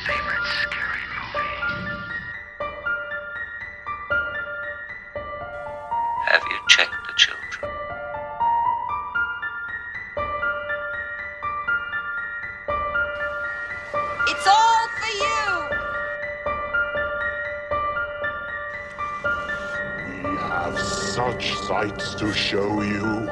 favorite scary movie? Have you checked the children? It's all for you! We have such sights to show you.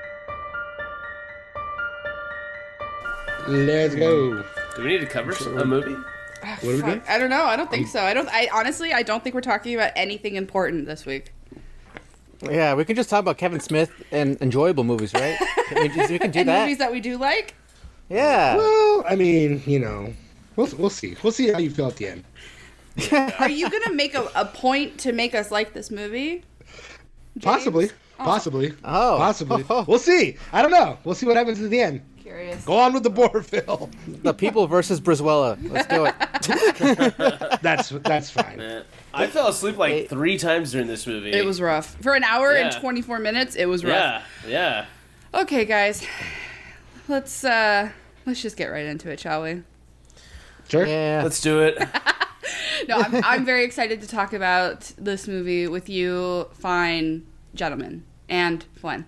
Let's go. Do we need to cover a movie? What are we doing? I don't know. I don't think so. I honestly, I don't think we're talking about anything important this week. Yeah, we can just talk about Kevin Smith and enjoyable movies, right? We can do And that. movies that we do like. Yeah. Well, I mean, you know, we'll see. We'll see how you feel at the end. Are you gonna make a point to make us like this movie? James? Possibly. Possibly. Oh. Possibly. We'll see. I don't know. We'll see what happens at the end. Curious. Go on with the board, Phil. The People versus Brizuela. Let's do it. That's fine. Man, I fell asleep like 3 times during this movie. It was rough. For an hour and Yeah. 24 minutes, it was rough. Yeah. Okay, guys. Let's just get right into it, shall we? Sure. Yeah. Let's do it. No, I'm very excited to talk about this movie with you, fine gentlemen, and Flynn.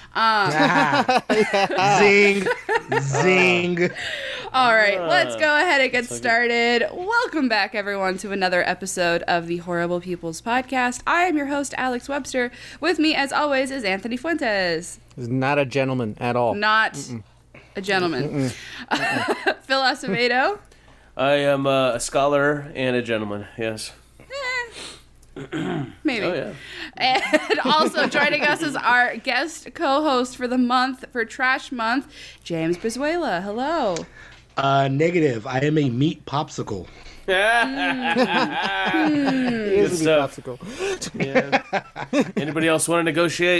Zing. Zing. All right, let's go ahead and get started. Welcome back, everyone, to another episode of the Horrible People's Podcast. I am your host, Alex Webster. With me, as always, is Anthony Fuentes. He's not a gentleman at all. Not a gentleman. Phil Acevedo. I am a scholar and a gentleman, yes. Maybe. Oh, yeah. And also joining us is our guest co-host for the month, for Trash Month, James Brizuela. Hello. Negative. I am a meat popsicle. He is Good a stuff. popsicle. Yeah. Anybody else want to negotiate?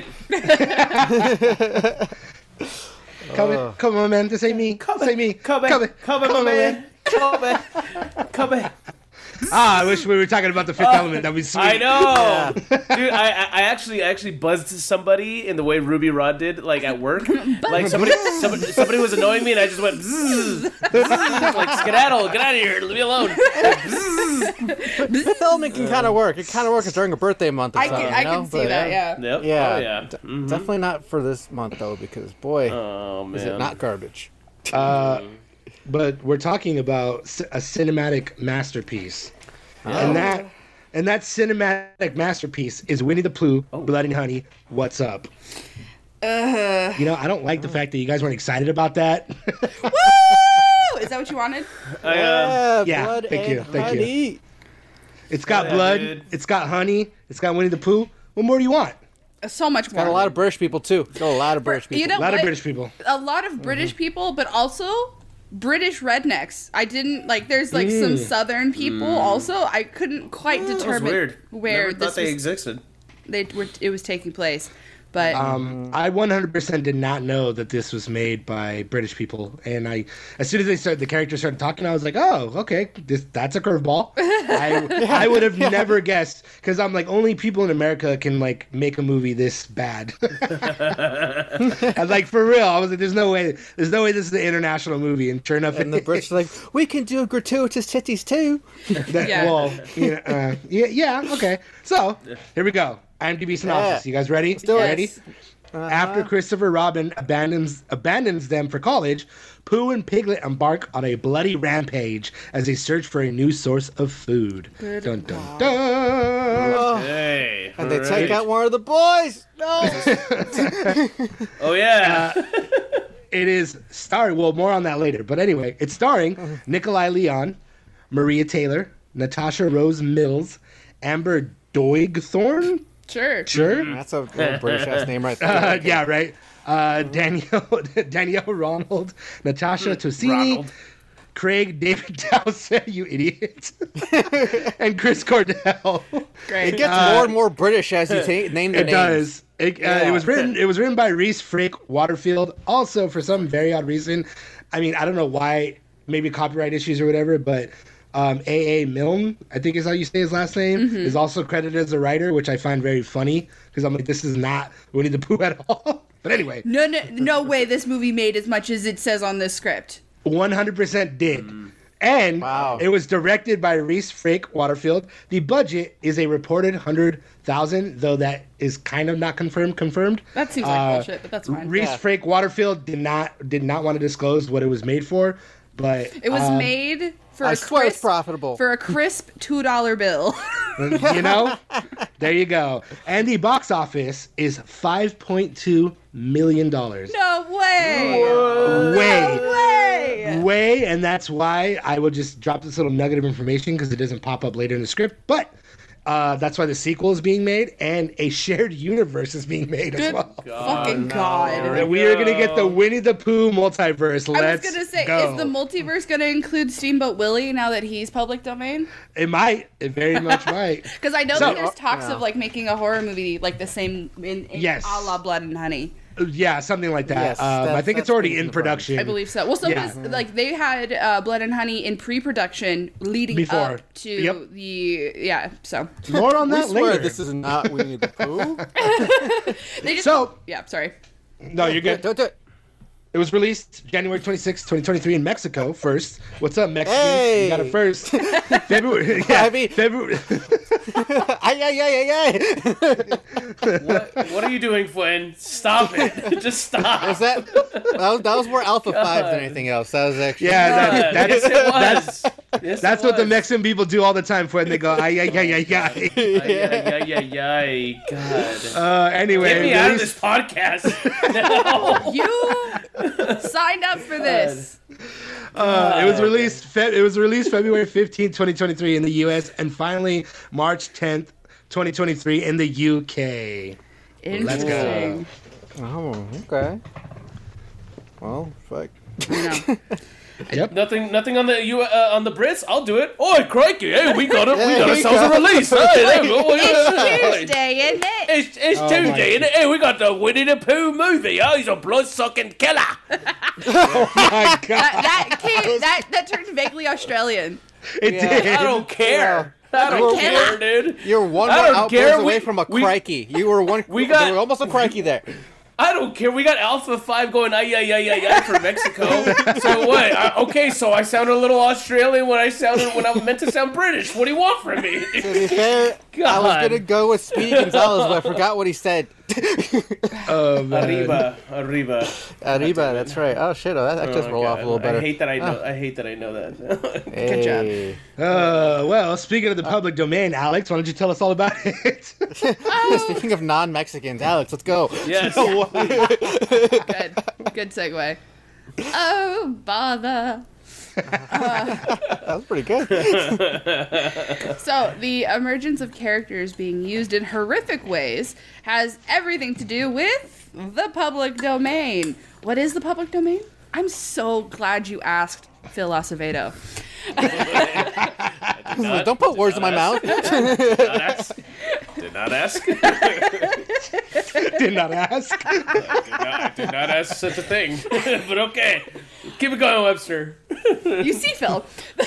Come on, man. This ain't me. This ain't me. Come on, man. Come in. I wish we were talking about the Fifth Element. That'd be sweet. I know, dude. I actually buzzed somebody in the way Ruby Rod did, like at work. Like somebody was annoying me, and I just went bzzz, bzzz, like skedaddle, get out of here, leave me alone. Fifth Element can kind of work. It kind of works during a birthday month or I something. can, I can see that, yeah. Yep. Yeah. Oh, yeah. Definitely not for this month, though, because, boy, Oh man. is it not garbage. But we're talking about a cinematic masterpiece, and that cinematic masterpiece is Winnie the Pooh, Blood and Honey. What's up? You know, I don't like the fact that you guys weren't excited about that. Woo! Is that what you wanted? I, Yeah, blood thank you, and thank you. honey. It's got Yeah, blood, dude. it's got honey, it's got Winnie the Pooh. What more do you want? So much more. Got a lot of British people, too. Got a lot of British people. You know A lot of what? British people. A lot of British people, but also British rednecks. I didn't like. There's like some Southern people also. I couldn't quite that was determine weird. where Never this thought they was, existed. it was taking place. But I 100% did not know that this was made by British people, and as soon as the characters started talking, I was like, "Oh, okay, that's a curveball." I would have never guessed, because I'm like, only people in America can like make a movie this bad. I was like, for real, I was like, "There's no way this is an international movie," and sure enough, And the British are like, we can do gratuitous titties, too. Yeah. Well, yeah, okay. So here we go. IMDb synopsis. Yeah. You guys ready? do it. Ready? After Christopher Robin abandons them for college, Pooh and Piglet embark on a bloody rampage as they search for a new source of food. Dun dun dun. Hey. And they all take right. out one of the boys. No. Oh yeah. It is starring. Well, more on that later. But anyway, it's starring Nikolai Leon, Maria Taylor, Natasha Rose Mills, Amber Doigthorne. Sure. That's a British ass name right there. Yeah, right. Danielle Ronald, Natasha Tosini, Ronald. Craig David Dowsett, you idiot, and Chris Cordell. great. It gets more and more British as you name the It names. does. It was written by Reese Frake Waterfield. Also, for some very odd reason, I mean, I don't know why, maybe copyright issues or whatever, but A.A. Milne, I think is how you say his last name, is also credited as a writer, which I find very funny because I'm like, this is not Winnie the Pooh at all. But anyway, No way this movie made as much as it says on this script. 100% did. And Wow. it was directed by Reese Frake Waterfield. The budget is a reported $100,000, though that is kind of not confirmed. That seems like bullshit, but that's fine. Reese Frake Waterfield did not want to disclose what it was made for, but It was made for I a swear it's crisp, profitable. for a crisp $2 bill. you know, there you go. And the box office is $5.2 million. No way! Way, and that's why I will just drop this little nugget of information because it doesn't pop up later in the script. But that's why the sequel is being made and a shared universe is being made as Good well. fucking God. And we are going to get the Winnie the Pooh multiverse. I Let's was gonna say, go. is the multiverse gonna include Steamboat Willie now that he's public domain? It might. It very much might. Because I know So- that there's talks of like making a horror movie like the same in Yes. a la Blood and Honey. Yeah, something like that. Yes, I think it's that's already what's in in the progress. production. I believe so. Well, so Yeah. was, like they had Blood and Honey in pre-production leading Before. up to Yep. So More on I that swear later. this is not Winnie the Pooh. they just So, sorry. no, you're good. Don't do it. It was released January 26, 2023 in Mexico first. What's up, Mexicans? Hey! You got it first. February. Yeah, I mean- February. What are you doing, Flynn? Stop it. Just stop. Is that was more Alpha 5 than anything else. That was actually Yeah, Yes, it was. Yes, that's it what the was. Mexican people do all the time when they go, ay, ay, ay, ay, ay. Ay. God. Anyway. Get me out of released- this podcast. No. You signed up for this. It was released. It was released February 15, 2023 in the U.S. and finally March 10th, 2023 in the UK. Let's go. Interesting. Oh, okay. Well, fuck. No. Nothing on the Brits. I'll do it. Oi, crikey! Hey, we got it. We got There you ourselves a go. release. Hey, It's Tuesday, isn't it? It's Tuesday, and hey, we got the Winnie the Pooh movie. Oh, he's a blood-sucking killer. My God, That turned vaguely Australian. it Yeah. did. I don't care. I don't care, dude. You're one I more don't care. outburst away We- from a we- crikey. You were one. we got- there was almost a crikey there. I don't care. We got Alpha 5 going ay for Mexico. So what? Okay, so I sounded a little Australian when I meant to sound British. What do you want from me? To be fair, I was God. gonna go with Speedy Gonzalez, but I forgot what he said. Oh, man. Arriba. Arriba, that's right. Oh shit, that just roll off a little better. I hate that I know that. Good job. Hey. Well, speaking of the public domain, Alex, why don't you tell us all about it? Speaking of non-Mexicans, Alex, let's go. Yes. Good segue. Oh, bother. That was pretty good. So, the emergence of characters being used in horrific ways has everything to do with the public domain. What is the public domain? I'm so glad you asked Phil Acevedo. Don't put words in my mouth. Did not ask. Did not ask. Did not ask such a thing. But okay. Keep it going, Webster. You see, Phil,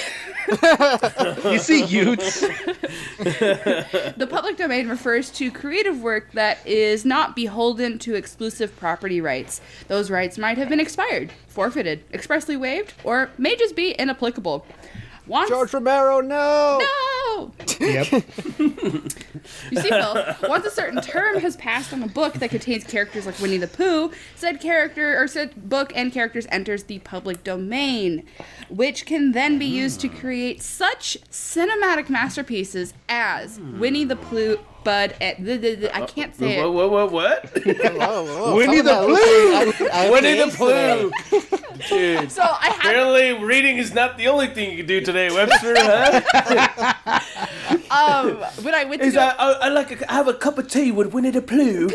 You see, Utes. the public domain refers to creative work that is not beholden to exclusive property rights. Those rights might have been expired, forfeited, expressly waived, or may just be inapplicable. Once... George Romero, no. No! Yep. You see, Phil, once a certain term has passed on a book that contains characters like Winnie the Pooh, said book and characters enters the public domain, which can then be used to create such cinematic masterpieces as Winnie the Pooh, Bud, I can't say it. What? Whoa, Winnie the Pooh. Winnie the Pooh. Dude. So I have Apparently, reading is not the only thing you can do today, Webster, huh? when I went to Is go, I have a cup of tea with Winnie the Pooh.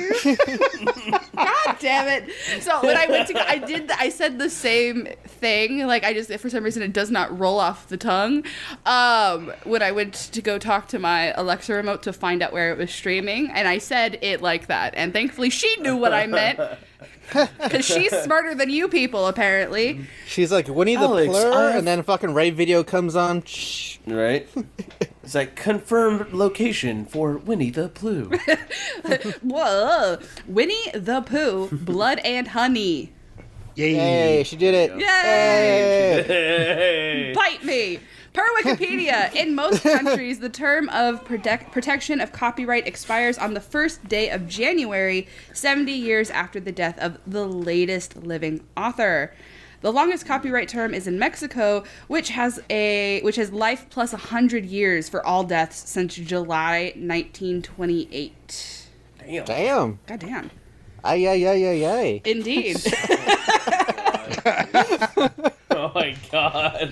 God damn it! So when I went to go, I said the same thing. Like for some reason it does not roll off the tongue. When I went to go talk to my Alexa remote to find out where it was streaming, and I said it like that, and thankfully she knew what I meant. Because she's smarter than you people, apparently. She's like Winnie the Alex, Plur, and then fucking Ray video comes on. Shh. Right? It's like confirmed location for Winnie the Pooh. Whoa. Winnie the Pooh, Blood and Honey. Yay. Hey, she did it. Yay! Hey. Bite me! Per Wikipedia, in most countries, the term of protection of copyright expires on the first day of January, 70 years after the death of the latest living author. The longest copyright term is in Mexico, which has life plus 100 years for all deaths since July 1928. Damn. God damn. Ay, ay, ay, ay, ay. Indeed. Oh my god.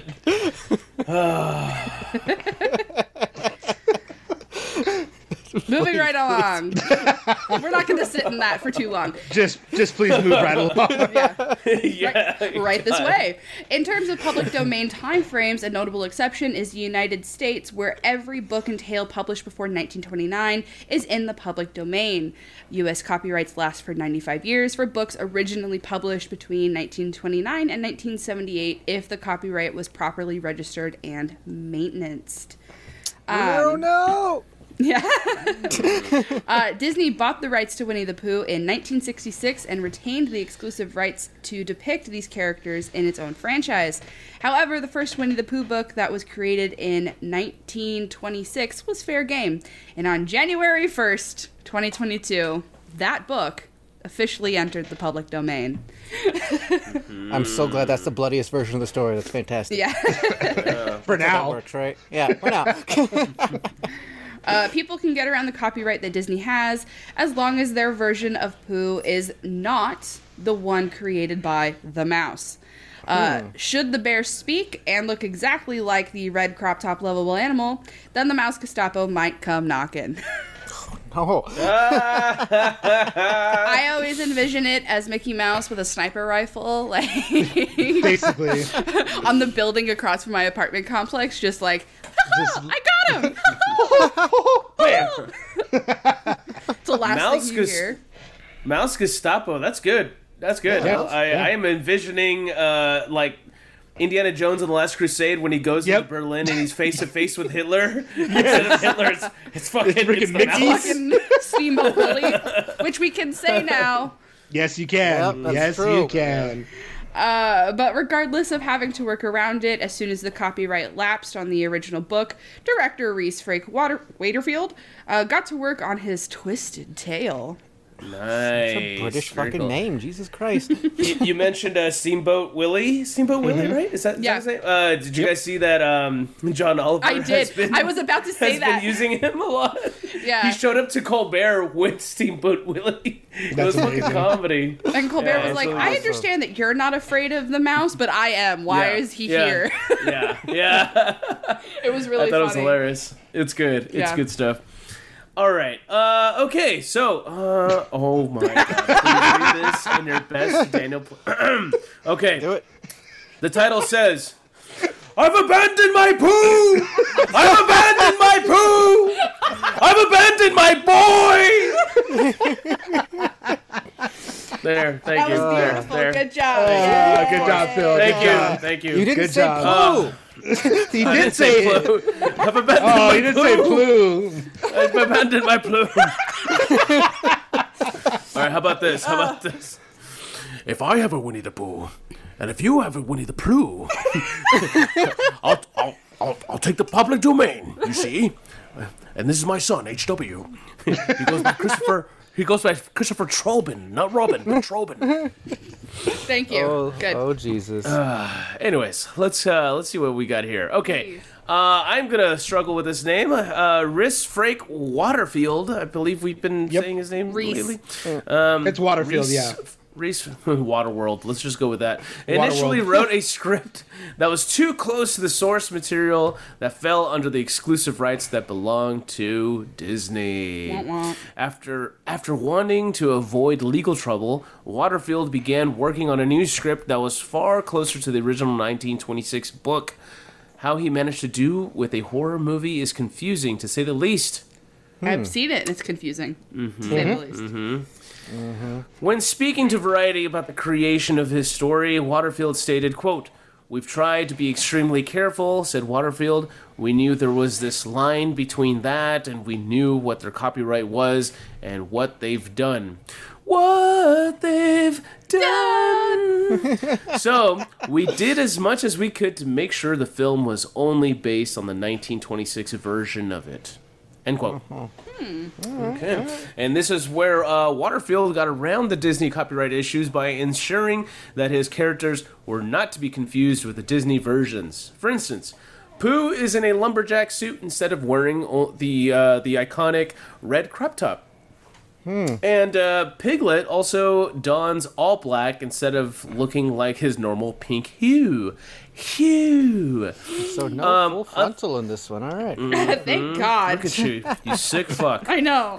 Moving right along. We're not going to sit in that for too long. Just please move right along. Yeah. Right this way. In terms of public domain timeframes, a notable exception is the United States, where every book and tale published before 1929 is in the public domain. U.S. copyrights last for 95 years for books originally published between 1929 and 1978 if the copyright was properly registered and maintained. Oh, no. Yeah. Disney bought the rights to Winnie the Pooh in 1966 and retained the exclusive rights to depict these characters in its own franchise. However, the first Winnie the Pooh book that was created in 1926 was fair game. And on January 1st, 2022, that book officially entered the public domain. I'm so glad that's the bloodiest version of the story. That's fantastic. Yeah. For That now. works, right? Yeah, for now. People can get around the copyright that Disney has as long as their version of Pooh is not the one created by the mouse. Should the bear speak and look exactly like the red crop top lovable animal, then the mouse Gestapo might come knocking. Oh. I always envision it as Mickey Mouse with a sniper rifle, like Basically. on the building across from my apartment complex, just like, I got him! It's the last Mouse thing you hear. Mouse Gestapo. That's good. That's good. Yeah. I am envisioning like Indiana Jones and the Last Crusade when he goes into Berlin and he's face to face with Hitler. Instead of Hitler, it's fucking freaking the Mickey. mouse. Fucking Steamboat Willie, which we can say now. Yes, you can. Yep, that's yes, true. you can. But regardless of having to work around it, as soon as the copyright lapsed on the original book, director Rhys Frake Waterfield got to work on his Twisted Tale. Nice. It's a British Very fucking cool. name. Jesus Christ. You mentioned Steamboat Willie. Steamboat Willie, right? Is that Yeah. his name? Did you guys see that John Oliver I did. has been, I was about to say has that. been using him a lot? Yeah. He showed up to Colbert with Steamboat Willie. It That's was fucking amazing. comedy. And Colbert Yeah, was it's like, really I awesome. understand that you're not afraid of the mouse, but I am. Why Yeah. is he Yeah. here? Yeah. It was really I thought funny. it was hilarious. It's good. It's Yeah. good stuff. All right. Okay. So, oh my God. Please read this in your best Daniel. Okay. Do it. The title says, I've abandoned my poo! I've abandoned my poo! I've abandoned my boy! There. Thank That you. was There. beautiful. There. Good job. Good job, Phil. Thank Good you. job. Thank you. You didn't Good say job. Pooh. He did say it. Plu. I've abandoned Oh, my he didn't say poo. blue. I've abandoned my plume. All right, how about this? How about this? If I have a Winnie the Pooh, and if you have a Winnie the Pooh, I'll take the public domain. You see, and this is my son, H.W. He goes by Christopher. He goes by Christopher Trobin, not Robin, but Trobin. Thank you. Good. Oh, Jesus. Anyways, let's see what we got here. Okay, I'm gonna struggle with this name. Rhys Frake Waterfield. I believe we've been saying his name Rhys. lately. It's Waterfield, yeah. Reese Waterworld. Let's just go with that. Initially wrote a script that was too close to the source material that fell under the exclusive rights that belonged to Disney. After wanting to avoid legal trouble, Waterfield began working on a new script that was far closer to the original 1926 book. How he managed to do with a horror movie is confusing, to say the least. I've seen it, and it's confusing, to say the least. When speaking to Variety about the creation of his story, Waterfield stated, quote, "We've tried to be extremely careful," said Waterfield. "We knew there was this line between that, and we knew what their copyright was and what they've done." What they've done. So, we did as much as we could to make sure the film was only based on the 1926 version of it. End quote. Okay. And this is where Waterfield got around the Disney copyright issues by ensuring that his characters were not to be confused with the Disney versions. For instance, Pooh is in a lumberjack suit instead of wearing the iconic red crop top. And Piglet also dons all black instead of looking like his normal pink hue. So no full frontal in this one. All right. Thank God. Look at you, you sick fuck. I know.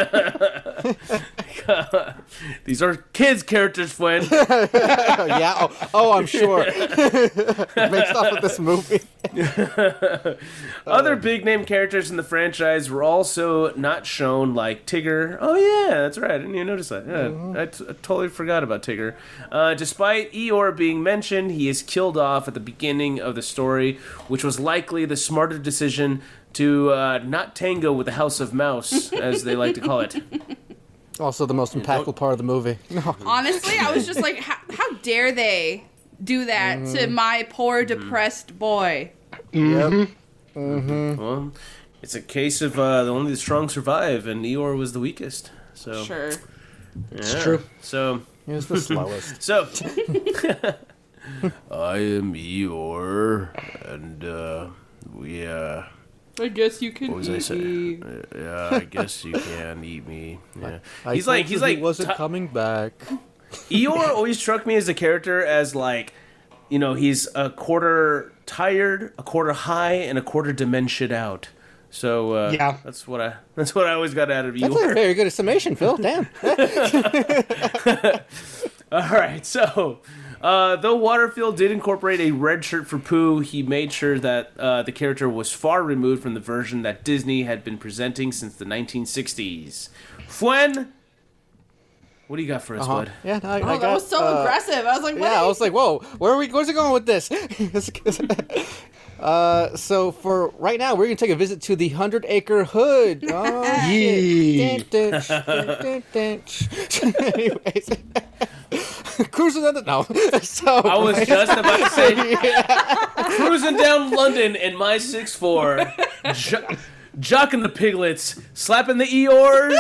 These are kids' characters, Flynn. Yeah. Oh, I'm sure. Based off of this movie. Other big name characters in the franchise were also not shown, like Tigger. Oh yeah, that's right. I didn't even notice that. Yeah, I totally forgot about Tigger. Despite Eeyore being mentioned, he is killed off at the beginning of the story, which was likely the smarter decision to not tango with the House of Mouse, as they like to call it. Also, the most impactful part of the movie. No. Honestly, I was just like, how dare they do that to my poor, depressed boy? Yep. Well, it's a case of only the strong survive, and Eeyore was the weakest. So Sure. It's true. So He was the slowest. So, I am Eeyore, and we I guess you can what was I eat saying? me. Yeah, I guess you can eat me. Yeah. I He's told like you he wasn't coming back. Eeyore always struck me as a character as like, you know, he's a quarter tired, a quarter high, and a quarter dementiaed out. So Yeah. that's what I always got out of That's a Eeyore. very good summation, Phil. Damn. All right, so though Waterfield did incorporate a red shirt for Pooh, he made sure that the character was far removed from the version that Disney had been presenting since the 1960s. Fwen, what do you got for us, bud? Yeah, no, I Oh, got, that was so aggressive. I was like, what? Yeah, I was like, whoa, where's it going with this? So for right now, we're gonna take a visit to the 100-Acre Hood. Oh, shit. Anyways, cruising on the So I was just about to say, cruising down London in my 6'4", jocking the piglets, slapping the Eeyores.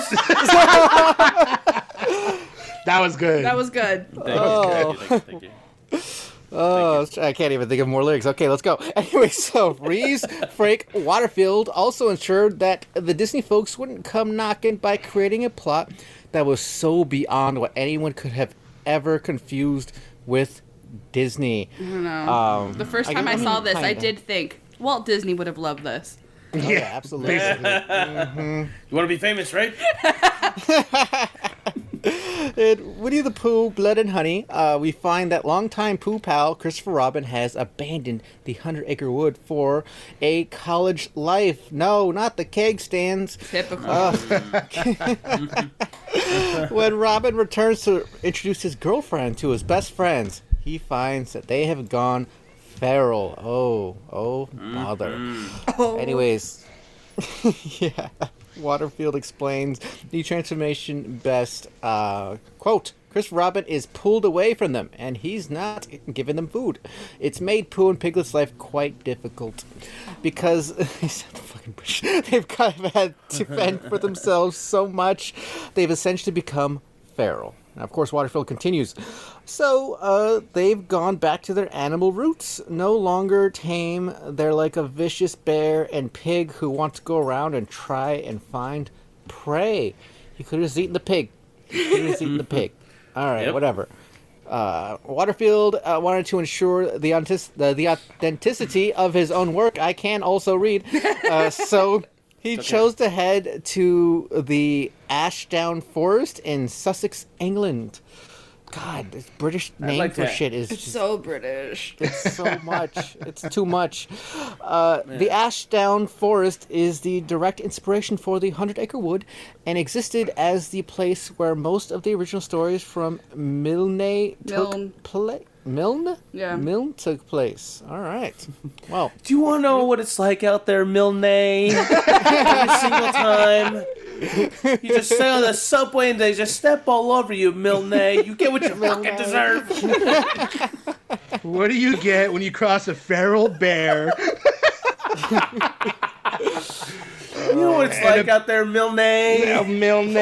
That was good. That was good. Thank you. Oh, I can't even think of more lyrics. Okay, let's go. Anyway, so Reese Frank Waterfield also ensured that the Disney folks wouldn't come knocking by creating a plot that was so beyond what anyone could have ever confused with Disney. I don't know. The first time I saw this, I kinda. did think Walt Disney would have loved this. Oh, yeah, absolutely. You want to be famous, right? In Winnie the Pooh, Blood and Honey, we find that longtime Pooh pal Christopher Robin has abandoned the 100-Acre Wood for a college life. No, not the keg stands. Typical. When Robin returns to introduce his girlfriend to his best friends, he finds that they have gone feral. Oh, bother. Anyways, yeah. Waterfield explains the transformation best. Quote, Chris Robin is pulled away from them, and he's not giving them food. It's made Pooh and Piglet's life quite difficult because they've kind of had to fend for themselves so much. They've essentially become feral. Now, of course, Waterfield continues. So, they've gone back to their animal roots. No longer tame. They're like a vicious bear and pig who want to go around and try and find prey. He could have just eaten the pig. All right, Yep. whatever. Waterfield wanted to ensure the authenticity of his own work. I can also read. So he chose to head to the Ashdown Forest in Sussex, England. God, this British name like for that. shit is It's just so British. so much. It's too much. The Ashdown Forest is the direct inspiration for the 100-Acre Wood and existed as the place where most of the original stories from Milne took place. Milne? Yeah. Milne took place. All right. Well, Do you want to know what it's like out there, Milne? Every single time You just sit on the subway and they just step all over you, Milne. You get what you fucking deserve. What do you get when you cross a feral bear? You know what it's like out there, Milne. Milne.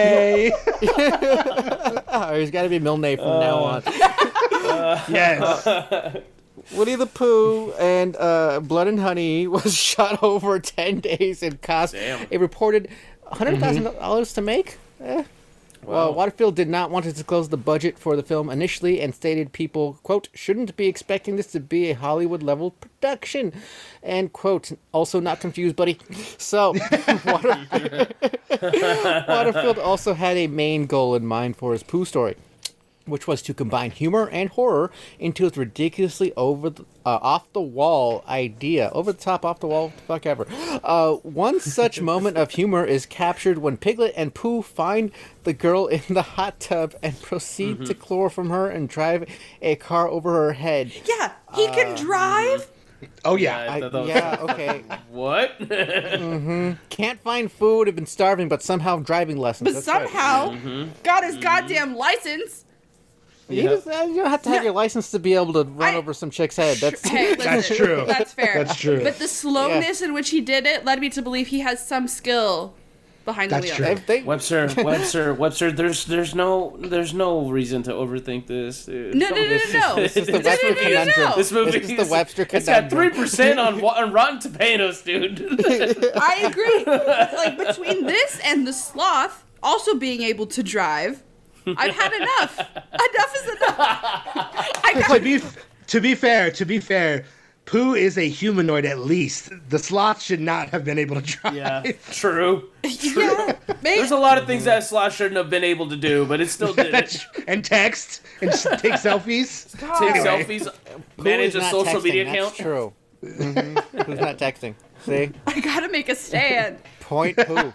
There's got to be Milne from now on. Yes. Winnie the Pooh and Blood and Honey was shot over 10 days and cost a reported $100,000 to make. Well, Waterfield did not want to disclose the budget for the film initially and stated people, quote, shouldn't be expecting this to be a Hollywood-level production, and, quote, also not confused, buddy. So, Waterfield also had a main goal in mind for his Pooh story, which was to combine humor and horror into its ridiculously off-the-wall idea. Over the top, off-the-wall, what the fuck ever. One such moment of humor is captured when Piglet and Pooh find the girl in the hot tub and proceed to chloroform her and drive a car over her head. Yeah, he can drive. Oh, yeah. Okay. What? Can't find food, have been starving, but somehow driving lessons. But That's somehow right. got his goddamn license. You don't have to have your license to be able to run over some chick's head. That's Hey, listen, That's true. That's fair. That's true. But the slowness in which he did it led me to believe he has some skill behind That's the wheel. true. Webster. There's no reason to overthink this, dude. No. This is the Webster conundrum. This movie This is the Webster It's got conundrum. 3% on Rotten Tomatoes, dude. I agree. Like, between this and the sloth also being able to drive, I've had enough. Enough is enough. To be fair, Pooh is a humanoid at least. The sloth should not have been able to drive. Yeah, true. Yeah, maybe. There's a lot of things that Sloth shouldn't have been able to do, but it still did it. And text and take selfies. Take selfies, manage Who a is not social texting? media That's account. true. Who's not texting? See? I gotta make a stand. Point Pooh.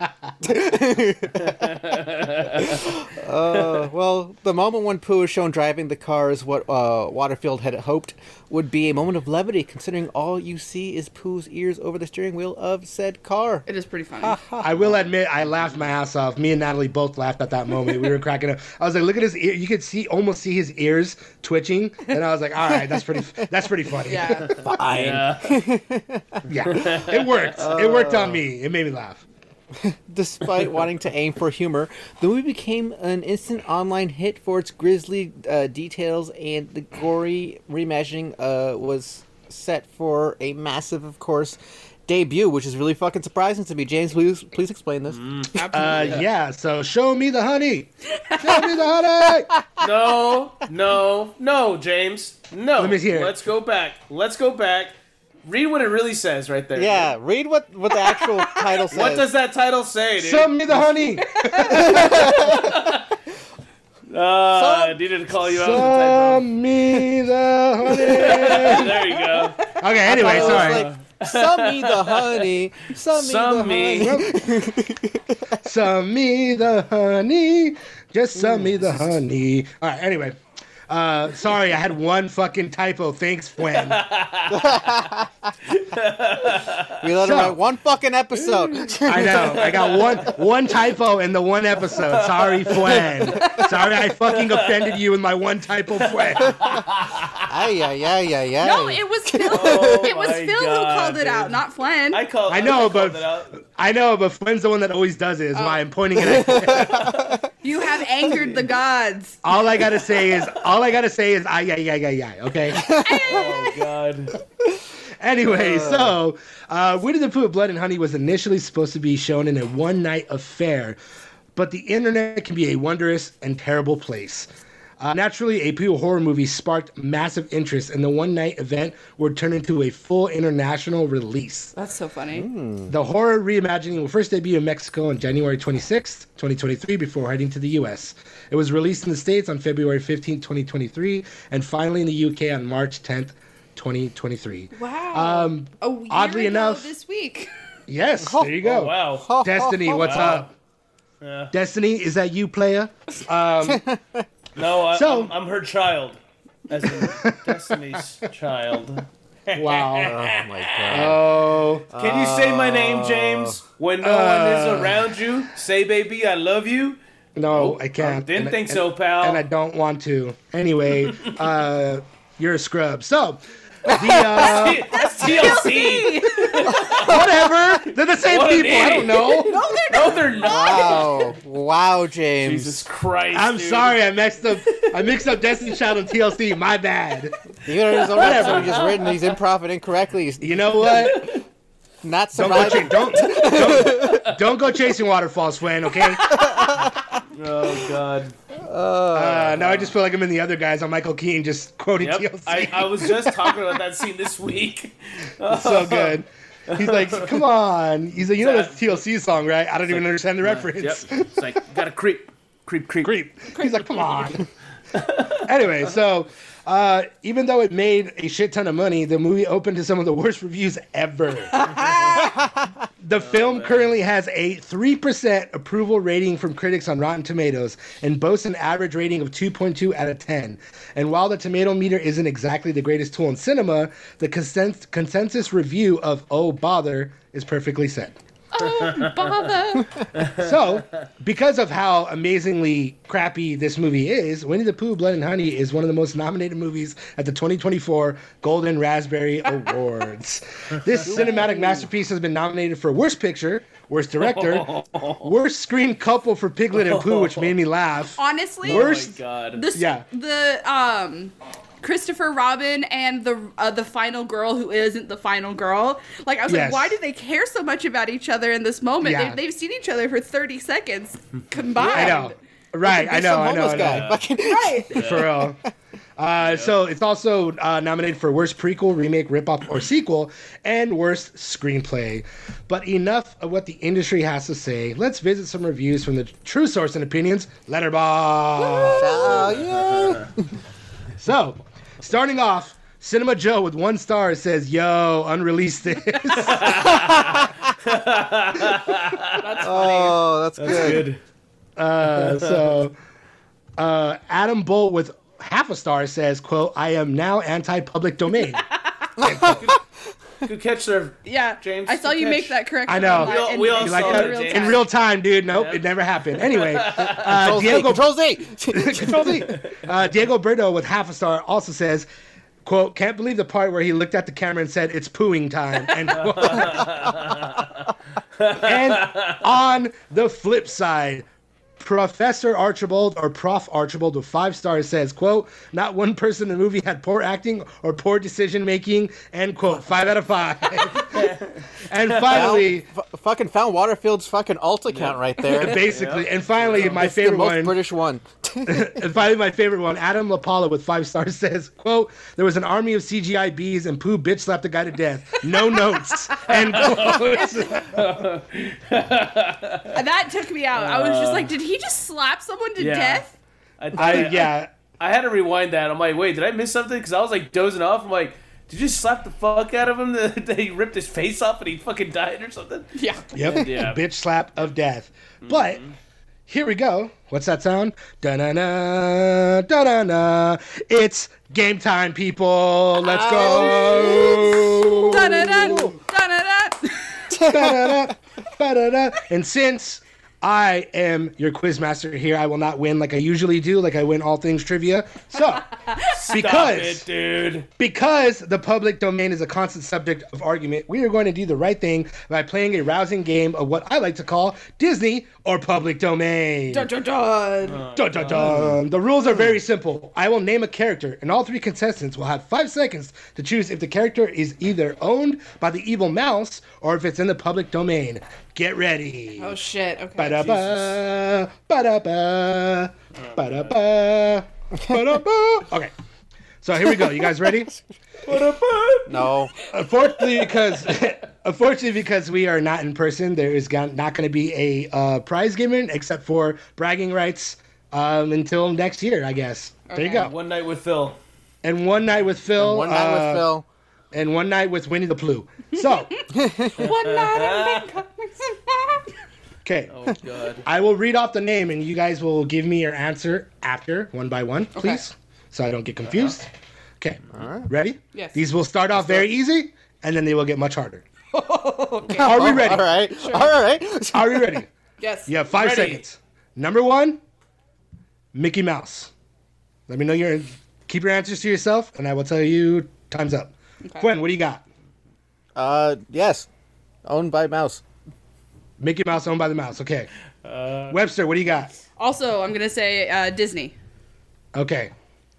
Well, the moment when Pooh is shown driving the car is what Waterfield had hoped would be a moment of levity, considering all you see is Pooh's ears over the steering wheel of said car. It is pretty funny. I will admit, I laughed my ass off. Me and Natalie both laughed at that moment. We were cracking up. I was like, "Look at his ear! You could almost see his ears twitching." And I was like, "All right, that's pretty funny." Yeah. Fine. Yeah. It worked. It worked on me. It made me laugh. Despite wanting to aim for humor, the movie became an instant online hit for its grisly details, and the gory reimagining was set for a massive, of course, debut, which is really fucking surprising to me. James, please explain this. Yeah. So show me the honey. Show me the honey. No, James. No. Let me hear it. Let's go back. Read what it really says right there. Yeah, read what the actual title says. What does that title say, dude? Show me the honey. I needed to call you out. Show me the honey. There you go. Okay. Anyway, sorry. Some me the honey. Some me the honey. Some me the honey. Just some me the honey. All right. Anyway. Sorry, I had one fucking typo. Thanks, Gwen. We let him write one fucking episode. I know. I got one typo in the one episode. Sorry, Gwen. Sorry, I fucking offended you in my one typo, Gwen. Yeah. No, it was Phil. It was Phil who called it out, not Flynn. I know, called it out. but Gwen's the one that always does it. Is why I'm pointing it at. You have angered the gods. All I gotta say is, yeah. Okay. Oh God. Anyway, so Winnie the Pooh, Blood and Honey was initially supposed to be shown in a one-night affair, but the internet can be a wondrous and terrible place. Naturally, a Pooh horror movie sparked massive interest, and the one-night event would turn into a full international release. That's so funny. The horror reimagining will first debut in Mexico on January 26th, 2023, before heading to the U.S. It was released in the States on February 15th, 2023, and finally in the UK on March 10th, 2023. Wow. Oddly enough, this week. Yes, there you go. Oh, wow. Destiny, what's up? Yeah. Destiny, is that you, player? No, So- I'm her child. As in Destiny's child. Wow. Oh my god. Oh. Can you say my name, James? When no one is around you, say, baby, I love you. No, I can't. Didn't think so, pal. And I don't want to. Anyway, you're a scrub. So, that's TLC. whatever. They're the same What an people. I don't idiot. know. No, they're not. Wow, James. Jesus Christ. I'm dude. sorry. I mixed up Destiny Child and TLC. My bad. Even in his own episode, he's just written these improv incorrectly. He's You know what? not Don't go, surviving. don't go chasing waterfalls, Swan. Okay. Oh, God. Now I just feel like I'm in the other guys on Michael Keane just quoting Yep. TLC. I was just talking about that scene this week. It's so good. He's like, come on. He's like, you know that's TLC song, right? I don't even understand the reference. Yep. It's like, gotta creep. Creep. He's like, come on. Anyway, so even though it made a shit ton of money, the movie opened to some of the worst reviews ever. The film currently has a 3% approval rating from critics on Rotten Tomatoes and boasts an average rating of 2.2 out of 10. And while the tomato meter isn't exactly the greatest tool in cinema, the consensus review of Oh Bother is perfectly said. Oh, bother. So, because of how amazingly crappy this movie is, Winnie the Pooh, Blood and Honey is one of the most nominated movies at the 2024 Golden Raspberry Awards. This cinematic masterpiece has been nominated for Worst Picture, Worst Director, Worst Screen Couple for Piglet and Pooh, which made me laugh. Honestly, Worst- Oh, my God. the Christopher Robin and the final girl who isn't the final girl. Like, I was Yes. like, why do they care so much about each other in this moment? Yeah. They've seen each other for 30 seconds combined. I know. Right, I know. Homeless guy. Fucking- Right. For real. So it's also nominated for Worst Prequel, Remake, Ripoff, or Sequel, and Worst Screenplay. But enough of what the industry has to say. Let's visit some reviews from the True Source and Opinions, Letterboxd. Oh, yeah. So, starting off, Cinema Joe with 1 star says, "Yo, unreleased this." Oh, that's good. Good. Adam Bolt with half a star says, "Quote: I am now anti-public domain." Good catch there. Yeah, James, I saw good you catch. make that correction. I know. online We all in saw Like that, real James. time. in real time, dude. Nope, it never happened. Anyway, Diego Control Z. Control Z. Diego Berto with half a star also says, quote, "Can't believe the part where he looked at the camera and said, 'It's pooing time.'" End quote. And on the flip side, Professor Archibald or Prof Archibald with 5 stars says, quote, "Not one person in the movie had poor acting or poor decision making," end quote. 5 out of 5. And finally, Fucking found Waterfield's fucking alt account right there. basically, and finally, my It's the favorite most one. British one. And finally, my favorite one, Adam LaPaula with 5 stars says, quote, "There was an army of CGI bees and Pooh bitch slapped a guy to death. No notes." End quote. That took me out. I was just like, did he just slap someone to Yeah. death? Yeah. I had to rewind that. I'm like, wait, did I miss something? Because I was like dozing off. I'm like, did you slap the fuck out of him that he ripped his face off and he fucking died or something? Yeah. Yep. Yeah. Bitch slap of death. But here we go. What's that sound? Da-na-na, da-na-na. It's game time, people. Let's go. Da-da-da, da-da-da. Ba-da-da, ba-da-da. And since I am your quizmaster here, I will not win like I usually do, like I win all things trivia. So, Stop it, dude. because the public domain is a constant subject of argument, we are going to do the right thing by playing a rousing game of what I like to call Disney or public domain. Dun, dun, dun. Dun, dun, dun. The rules are very simple. I will name a character, and all 3 contestants will have 5 seconds to choose if the character is either owned by the evil mouse or if it's in the public domain. Get ready. Oh, shit. Okay. Ba-da-ba, ba-da-ba, ba-da-ba, ba-da-ba. Okay, so here we go. You guys ready? No. Unfortunately, because we are not in person, there is not going to be a prize given except for bragging rights until next year, I guess. There you go. One night with Phil. And one night with Phil. One night with Phil. And one night with Winnie the Pooh. So, One night in Bangkok. okay. Oh, God. I will read off the name, and you guys will give me your answer after, one by one, please, so I don't get confused. Okay. All right. Ready? Yes. These will start off very easy, and then they will get much harder. Are we ready? All right. All right. Are we ready? Yes. You have 5 Ready. seconds. Number 1, Mickey Mouse. Let me know keep your answers to yourself, and I will tell you time's up. Okay. Gwen, what do you got? Yes. Owned by Mouse. Mickey Mouse owned by the mouse. Okay. Webster, what do you got? Also, I'm gonna say Disney. Okay.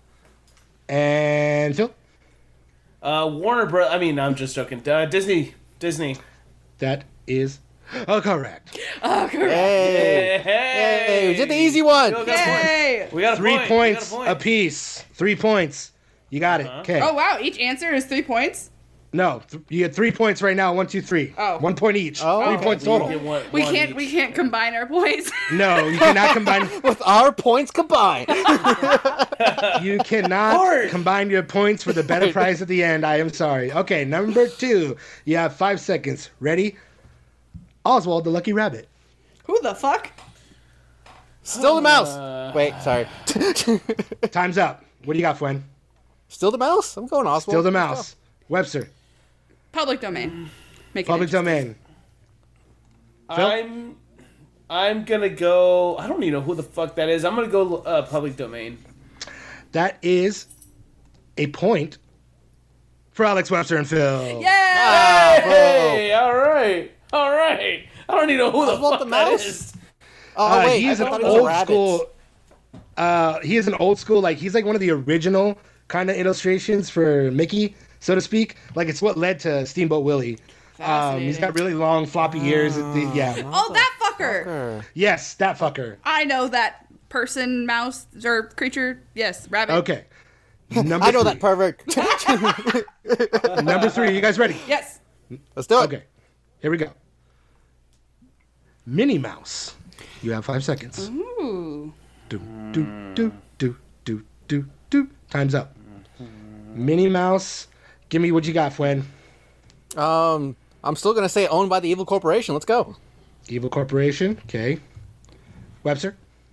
And Phil? Warner Bros. I mean, I'm just joking. Disney. That is correct. Oh, correct. Hey. Hey, we did the easy one. We got a point. Yay! We got a 3 point. points We got a point. apiece. 3 points. You got it. Okay. Oh wow! Each answer is 3 points. No, you get 3 points right now. 1, 2, 3. Oh. 1 point each. Oh, 3 okay. points You total. get one We each. can't combine our points. No, you cannot combine. With our points combined. You cannot Hard. combine your points for the better prize at the end. I am sorry. Okay, number 2. You have 5 seconds. Ready? Oswald the Lucky Rabbit. Who the fuck? Still the mouse. Wait, sorry. Time's up. What do you got, Fwen? Still the mouse? I'm going Oswald. Still the Let's mouse. Webster. Public domain. Make it Public interesting. domain. I'm gonna go. I don't even know who the fuck that is. I'm gonna go public domain. That is a point for Alex Webster and Phil. Yeah. Hey, all right. I don't even know who the Oswald fuck the that mouse? is. Oh, wait. He's I an thought it was a old rabbit. school. He is an old school. Like he's like one of the original kind of illustrations for Mickey, so to speak. Like it's what led to Steamboat Willie. He's got really long floppy ears. Yeah. Oh, that fucker. Yes, that fucker. I know that person, mouse, or creature. Yes, rabbit. Okay. Number I know 3. that pervert. Number 3. You guys ready? Yes. Let's do it. Okay. Here we go. Minnie Mouse. You have 5 seconds. Ooh. Do, do, do, do, do, do. Time's up. Minnie Mouse. Give me what you got, Fwen. I'm still going to say owned by the evil corporation. Let's go. Evil Corporation. Okay. Webster.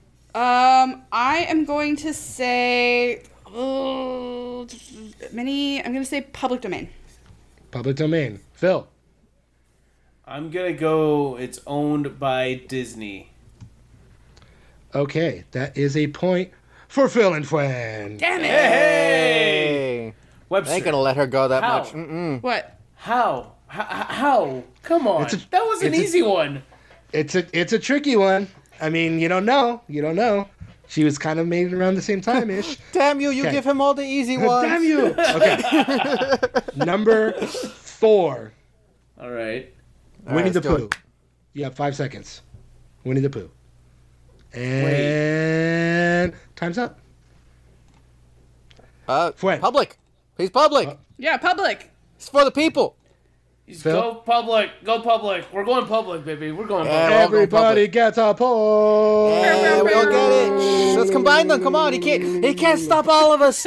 I am going to say many. I'm going to say public domain. Public domain. Phil. I'm gonna go. It's owned by Disney. Okay. That is a point for Phil and Fwen. Damn it! Hey. Webster. I ain't going to let her go that How? much. Mm-mm. What? How? How? Come on. That was an it's a- easy one. It's a tricky one. I mean, you don't know. You don't know. She was kind of made around the same time ish. Damn you, you Okay. give him all the easy ones. Damn you. Okay. Number 4. All right. All Winnie right, the let's do Pooh. it. You have 5 seconds. Winnie the Pooh. And time's up. Fwen. Public. He's public. Yeah, public. It's for the people. Phil? Go public. Go public. We're going public, baby. We're going Yeah, public. we're all going Everybody public. gets a point. Yeah, we all get it. Let's combine them. Come on, he can't stop all of us.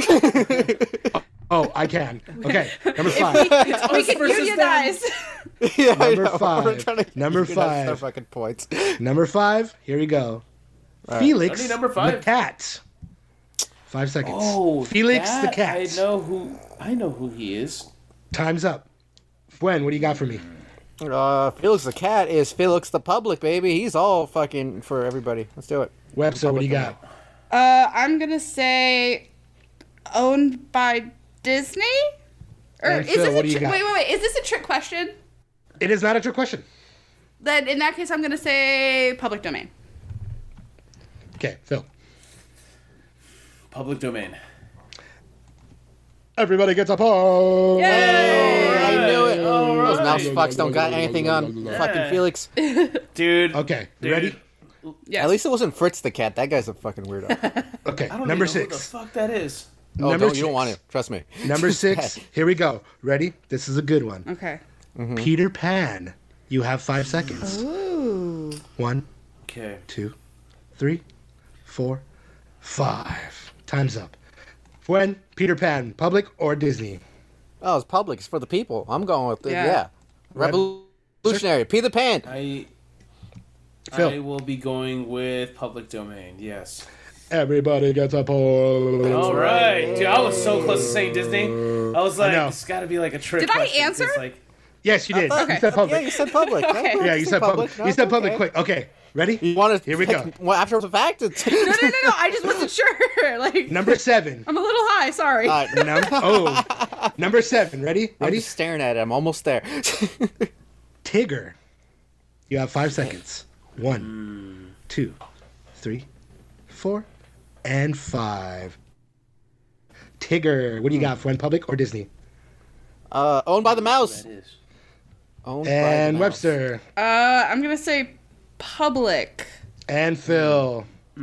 Oh, I can. Okay. Number 5. We can versus unionize. Yeah, I Number know. 5. We're trying to Number unionize our 5. fucking points. Number 5. Here we go. right. Felix I need number 5. the cat. 5 seconds. Oh, Felix the that cat. I know who he is. Time's up. Gwen, what do you got for me? Felix the cat is Felix the public, baby. He's all fucking for everybody. Let's do it. Webster, what do you got? I'm gonna say owned by Disney. Or And is Phil, this what do you got? wait? Is this a trick question? It is not a trick question. Then in that case, I'm gonna say public domain. Okay, Phil. Public domain. Everybody gets a point. Yay! I knew it. Those right. mouse fucks don't got anything on fucking Felix. Dude. Okay, you Dude. ready? Yes. At least it wasn't Fritz the cat. That guy's a fucking weirdo. Okay, I don't number even know who the 6. fuck that is. Oh, Number you don't 6. want to. Trust me. Number 6. Here we go. Ready? This is a good one. Okay. Peter Pan. You have 5 seconds. Ooh. 1, Okay. 2, 3, 4, 5. Time's up. When Peter Pan, public or Disney? Oh, it's public. It's for the people. I'm going with it. Yeah. Yeah. Revolutionary. Peter Pan. I Phil. will be going with public domain. Yes. Everybody gets a point. All right, dude. I was so close to saying Disney. I was like, know. it's got to be like a trick. Did I question, 'cause, answer? Like, Yes, you did. Okay. You said public. Yeah, you said public. Okay. No, Yeah, you said public. No, You said it's public okay. quick. Okay, ready? You want to Here we go. Well, after the fact, it's No. I just wasn't sure. Like, Number 7. I'm a little high. Sorry. Number 7. Ready? I'm Ready? just staring at it. I'm almost there. Tigger. You have 5 seconds. 1, 2, 3, 4, and 5. Tigger. What do you got, friend? Public or Disney? Owned by the mouse. that is. Owned by And the mouse. Webster. I'm gonna say public. And Phil.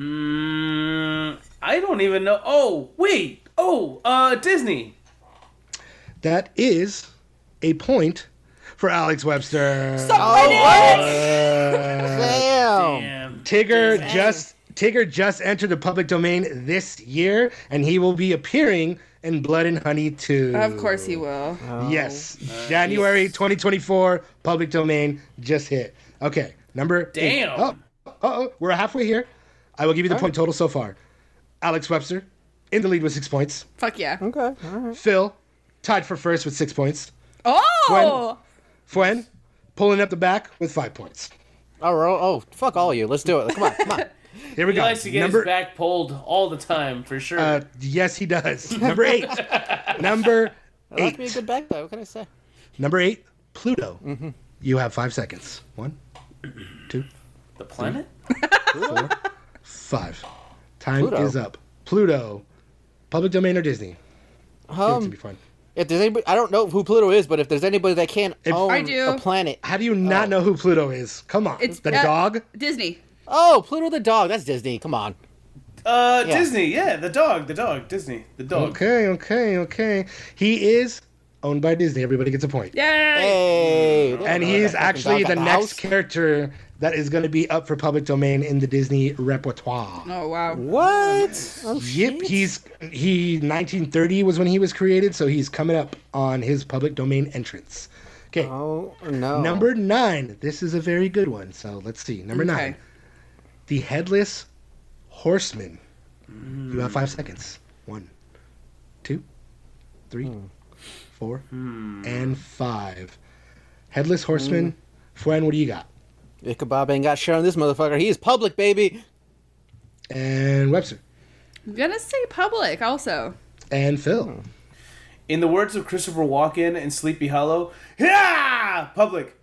I don't even know. Oh, wait. Oh, Disney. That is a point for Alex Webster. Damn. Damn. Tigger just entered the public domain this year, and he will be appearing in Blood and Honey 2. Of course he will. Yes. January 2024, public domain just hit. Okay, number 8. Damn. Oh, we're halfway here. I will give you the point total so far. Alex Webster in the lead with 6 points. Fuck yeah. Okay. All right. Phil tied for first with 6 points. Oh. Fuen pulling up the back with 5 points. Oh, fuck all of you. Let's do it. Come on, come on. Here we He go. likes to get his back pulled all the time, for sure. Yes, he does. Number 8. Number That must be a 8. good back, though. What can I say? Number 8, Pluto. You have 5 seconds. 1, 2, the planet? 4, 5. Time Pluto. is up. Pluto. Public domain or Disney? Give it to me, fun. If there's anybody, I don't know who Pluto is, but if there's anybody that can own I do. a planet. How do you not know who Pluto is? Come on. It's the dog? Disney. Oh, Pluto the dog. That's Disney. Come on. Disney, yeah, the dog, Disney, the dog. Okay. He is owned by Disney. Everybody gets a point. Yay. Hey. And he's actually the next character that is going to be up for public domain in the Disney repertoire. Oh wow. What? Oh, Yep, shit. he 1930 was when he was created, so he's coming up on his public domain entrance. Okay, Oh, no. number 9. This is a very good one. So let's see. Number 9, the Headless Horseman. You have 5 seconds. 1, 2, 3, 4, and 5. Headless Horseman. Fuen, what do you got? Ichabod ain't got shit on this motherfucker. He is public, baby. And Webster. I'm gonna say public also. And Phil. In the words of Christopher Walken in Sleepy Hollow, yeah, public.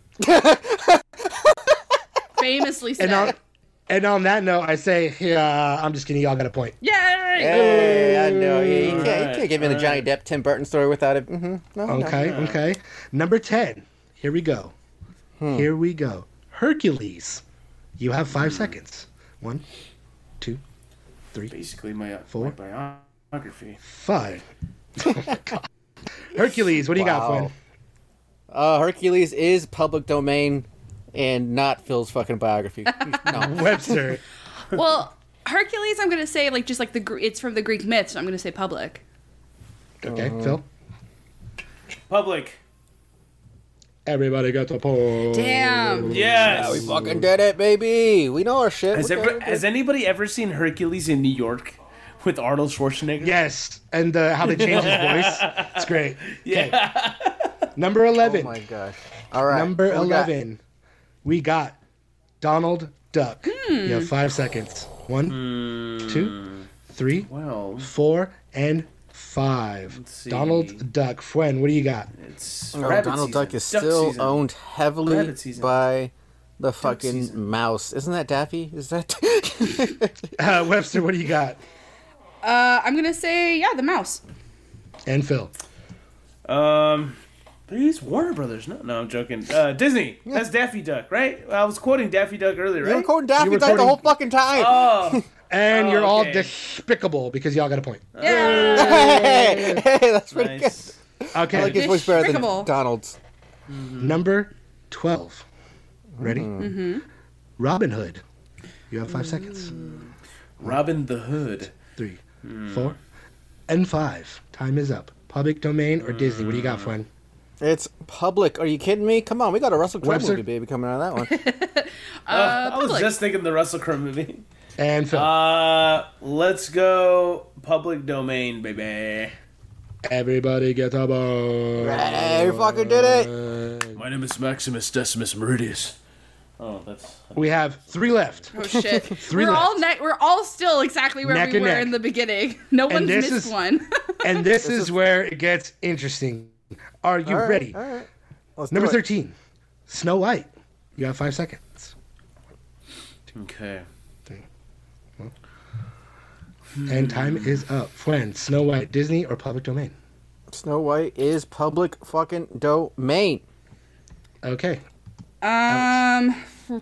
Famously said. And on that note, I say, yeah, I'm just kidding. Y'all got a point. Yay. Hey, I know. You Alright, can't give me the Johnny Depp, Tim Burton story without it. No, Okay. Number 10. Here we go. Here we go. Hercules. You have 5 seconds. 1, 2, 3, Basically, my 4. biography. 5. Oh my God. Hercules, what do you got, Wow. Fuen? Hercules is public domain and not Phil's fucking biography. No. Webster. Well, Hercules, I'm gonna say just like it's from the Greek myths. So I'm gonna say public. Okay, Phil. Public. Everybody got the point. Damn. Yes. We fucking did it, baby. We know our shit. Has anybody ever seen Hercules in New York with Arnold Schwarzenegger? Yes, and how they changed his voice. It's great. Yeah. Number 11. Oh my gosh. All right. Number What we got? 11. We got Donald Duck. You have 5 seconds. 1, 2, 3, Well, 4, and 5. see. Donald Duck. Fuen, what do you got? it's Oh, rabbit Donald season. Duck is Duck still season. owned heavily Rabbit season. by the fucking season. mouse. Isn't that Daffy? Is that? Webster, what do you got? I'm gonna say the mouse. And Phil. These Warner Brothers. No, I'm joking. Disney. That's Daffy Duck, right? I was quoting Daffy Duck earlier, You're right? recording Daffy You were Duck the recording- whole fucking time. Oh, And you're all okay. despicable because y'all got a point. Hey, that's pretty nice. Okay. good. I like his voice better Despicable. than Donald's. Number 12. Ready? Mm-hmm. Robin Hood. You have 5 seconds. Robin the Hood. 3, 4, and 5. Time is up. Public domain or Disney? What do you got, Fuen? It's public. Are you kidding me? Come on, we got a Russell Crowe Webster? movie, baby, coming out of that one. I was Public. just thinking the Russell Crowe movie. And Phil. Let's go public domain, baby. Everybody get a bone. Hey, you fucking did it. My name is Maximus Decimus Meridius. Oh, that's... We have 3 left. Oh shit. Three we're all left. we're all still exactly where Neck we and were neck. in the beginning. No one's this missed is- one. And this is where it gets interesting. Are you All right, ready? All right. Let's Number do it. 13. Snow White. You have 5 seconds. Okay. And time is up. When Snow White, Disney or public domain? Snow White is public fucking domain. Okay. I'll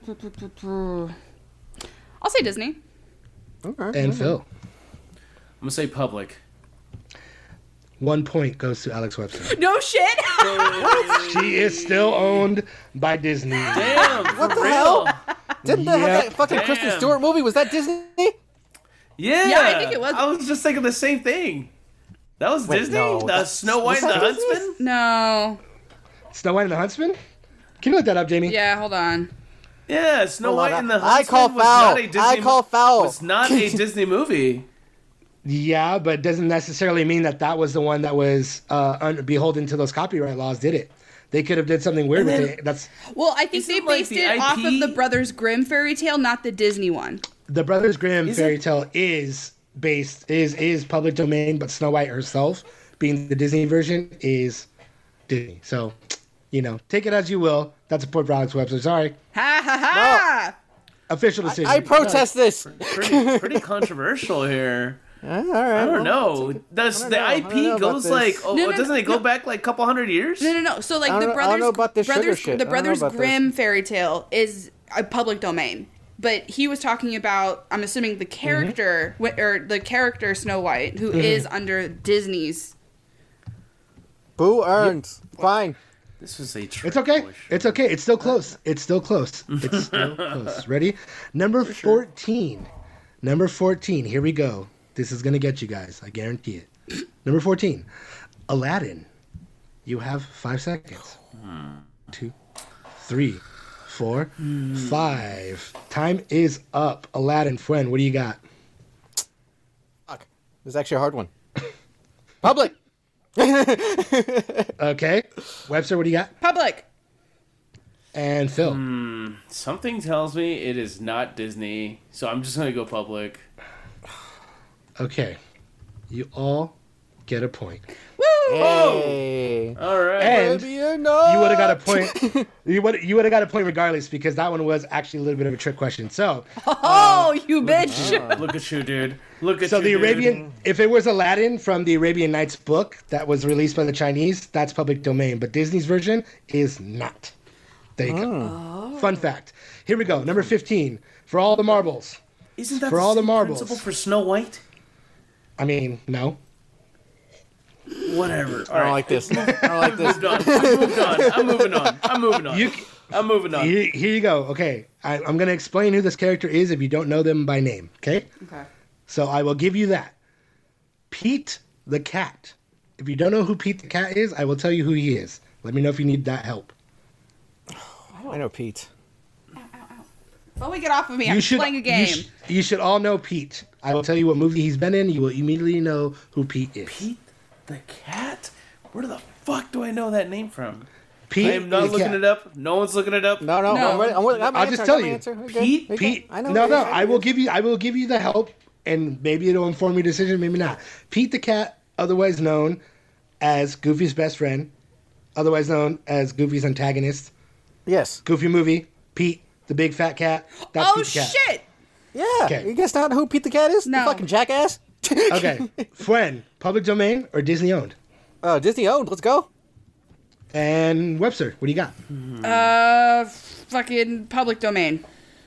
say Disney. Okay. And Phil. I'm gonna say public. 1 point goes to Alex Webster. No shit. She is still owned by Disney. Damn, What for the real? hell? Didn't they have Yep. that fucking Kristen Damn. Stewart movie? Was that Disney? Yeah, Yeah, I think it was. I was just thinking the same thing. That was Wait, Disney? no, The that- Snow White and was the that Disney? Huntsman? No. Snow White and the Huntsman? Can you look that up, Jamie? Yeah, hold on. Yeah, Snow Hold on, White and the I Huntsman call was foul. not a Disney I call foul. was not a Disney movie. Yeah, but it doesn't necessarily mean that that was the one that was beholden to those copyright laws, did it? They could have did something weird And with then- it. That's Well, I think Isn't, they like, based the it off of IP the Brothers Grimm fairy tale, not the Disney one. the Brothers Grimm Is fairy it? tale is public domain, but Snow White herself, being the Disney version, is Disney. So, take it as you will. That's a point for Alex Webster. Sorry. Ha ha ha! Official decision. I protest this. Pretty controversial here. All right. I don't know. Does the I don't know IP about goes this. like? Oh, No, doesn't it go back like a couple hundred years? No. So like I the don't know- I don't know about this sugar brothers, shit. the I don't know Brothers about this. Grimm fairy tale is a public domain. But he was talking about, I'm assuming the character or the character Snow White, who is under Disney's. Boo earns. Fine. This was a. It's okay. It's okay. It's still close. It's still close. It's still close. Ready? Number 14. Number 14. Here we go. This is going to get you guys. I guarantee it. Number 14. Aladdin. You have 5 seconds. 2, 3, 4, 5. Time is up. Aladdin, friend, what do you got? Fuck. This is actually a hard one. Public. Okay. Webster, what do you got? Public. And Phil. Something tells me it is not Disney, so I'm just gonna go public. Okay. You all get a point. Woo! Hey. All right. And Baby, you're not. you would have got a point. You would have got a point regardless because that one was actually a little bit of a trick question. So, Oh, you bitch! Look at you, dude. Look at so you. the dude. Arabian, if it was Aladdin from the Arabian Nights book that was released by the Chinese, that's public domain. But Disney's version is not. There you go. Fun fact. Here we go. Number 15. For all the marbles. Isn't that for all the same marbles. principle for Snow White? I mean, no. Whatever. I don't like this. I don't like this. I'm moving on. I'm moving on. You, I'm moving on. here you go. Okay. I'm going to explain who this character is if you don't know them by name. Okay? Okay. So I will give you that. Pete the cat. If you don't know who Pete the cat is, I will tell you who he is. Let me know if you need that help. I know Pete. Don't get off of me. I'm playing a game. You should all know Pete. I will tell you what movie he's been in. You will immediately know who Pete is. Pete the cat? Where the fuck do I know that name from? Pete I am not the looking cat. it up. No one's looking it up. No. No. I'll just tell you. Pete? I know. No. I will give you the help, and maybe it'll inform your decision. Maybe not. Pete the cat, otherwise known as Goofy's best friend, otherwise known as Goofy's antagonist. Yes. Goofy movie. Pete the big fat cat. That's Oh Pete the cat. shit! Yeah. Okay. You guess not who Pete the cat is? No. The fucking jackass. Okay. Friend, public domain or Disney owned? Disney owned. Let's go. And Webster, what do you got? Fucking public domain.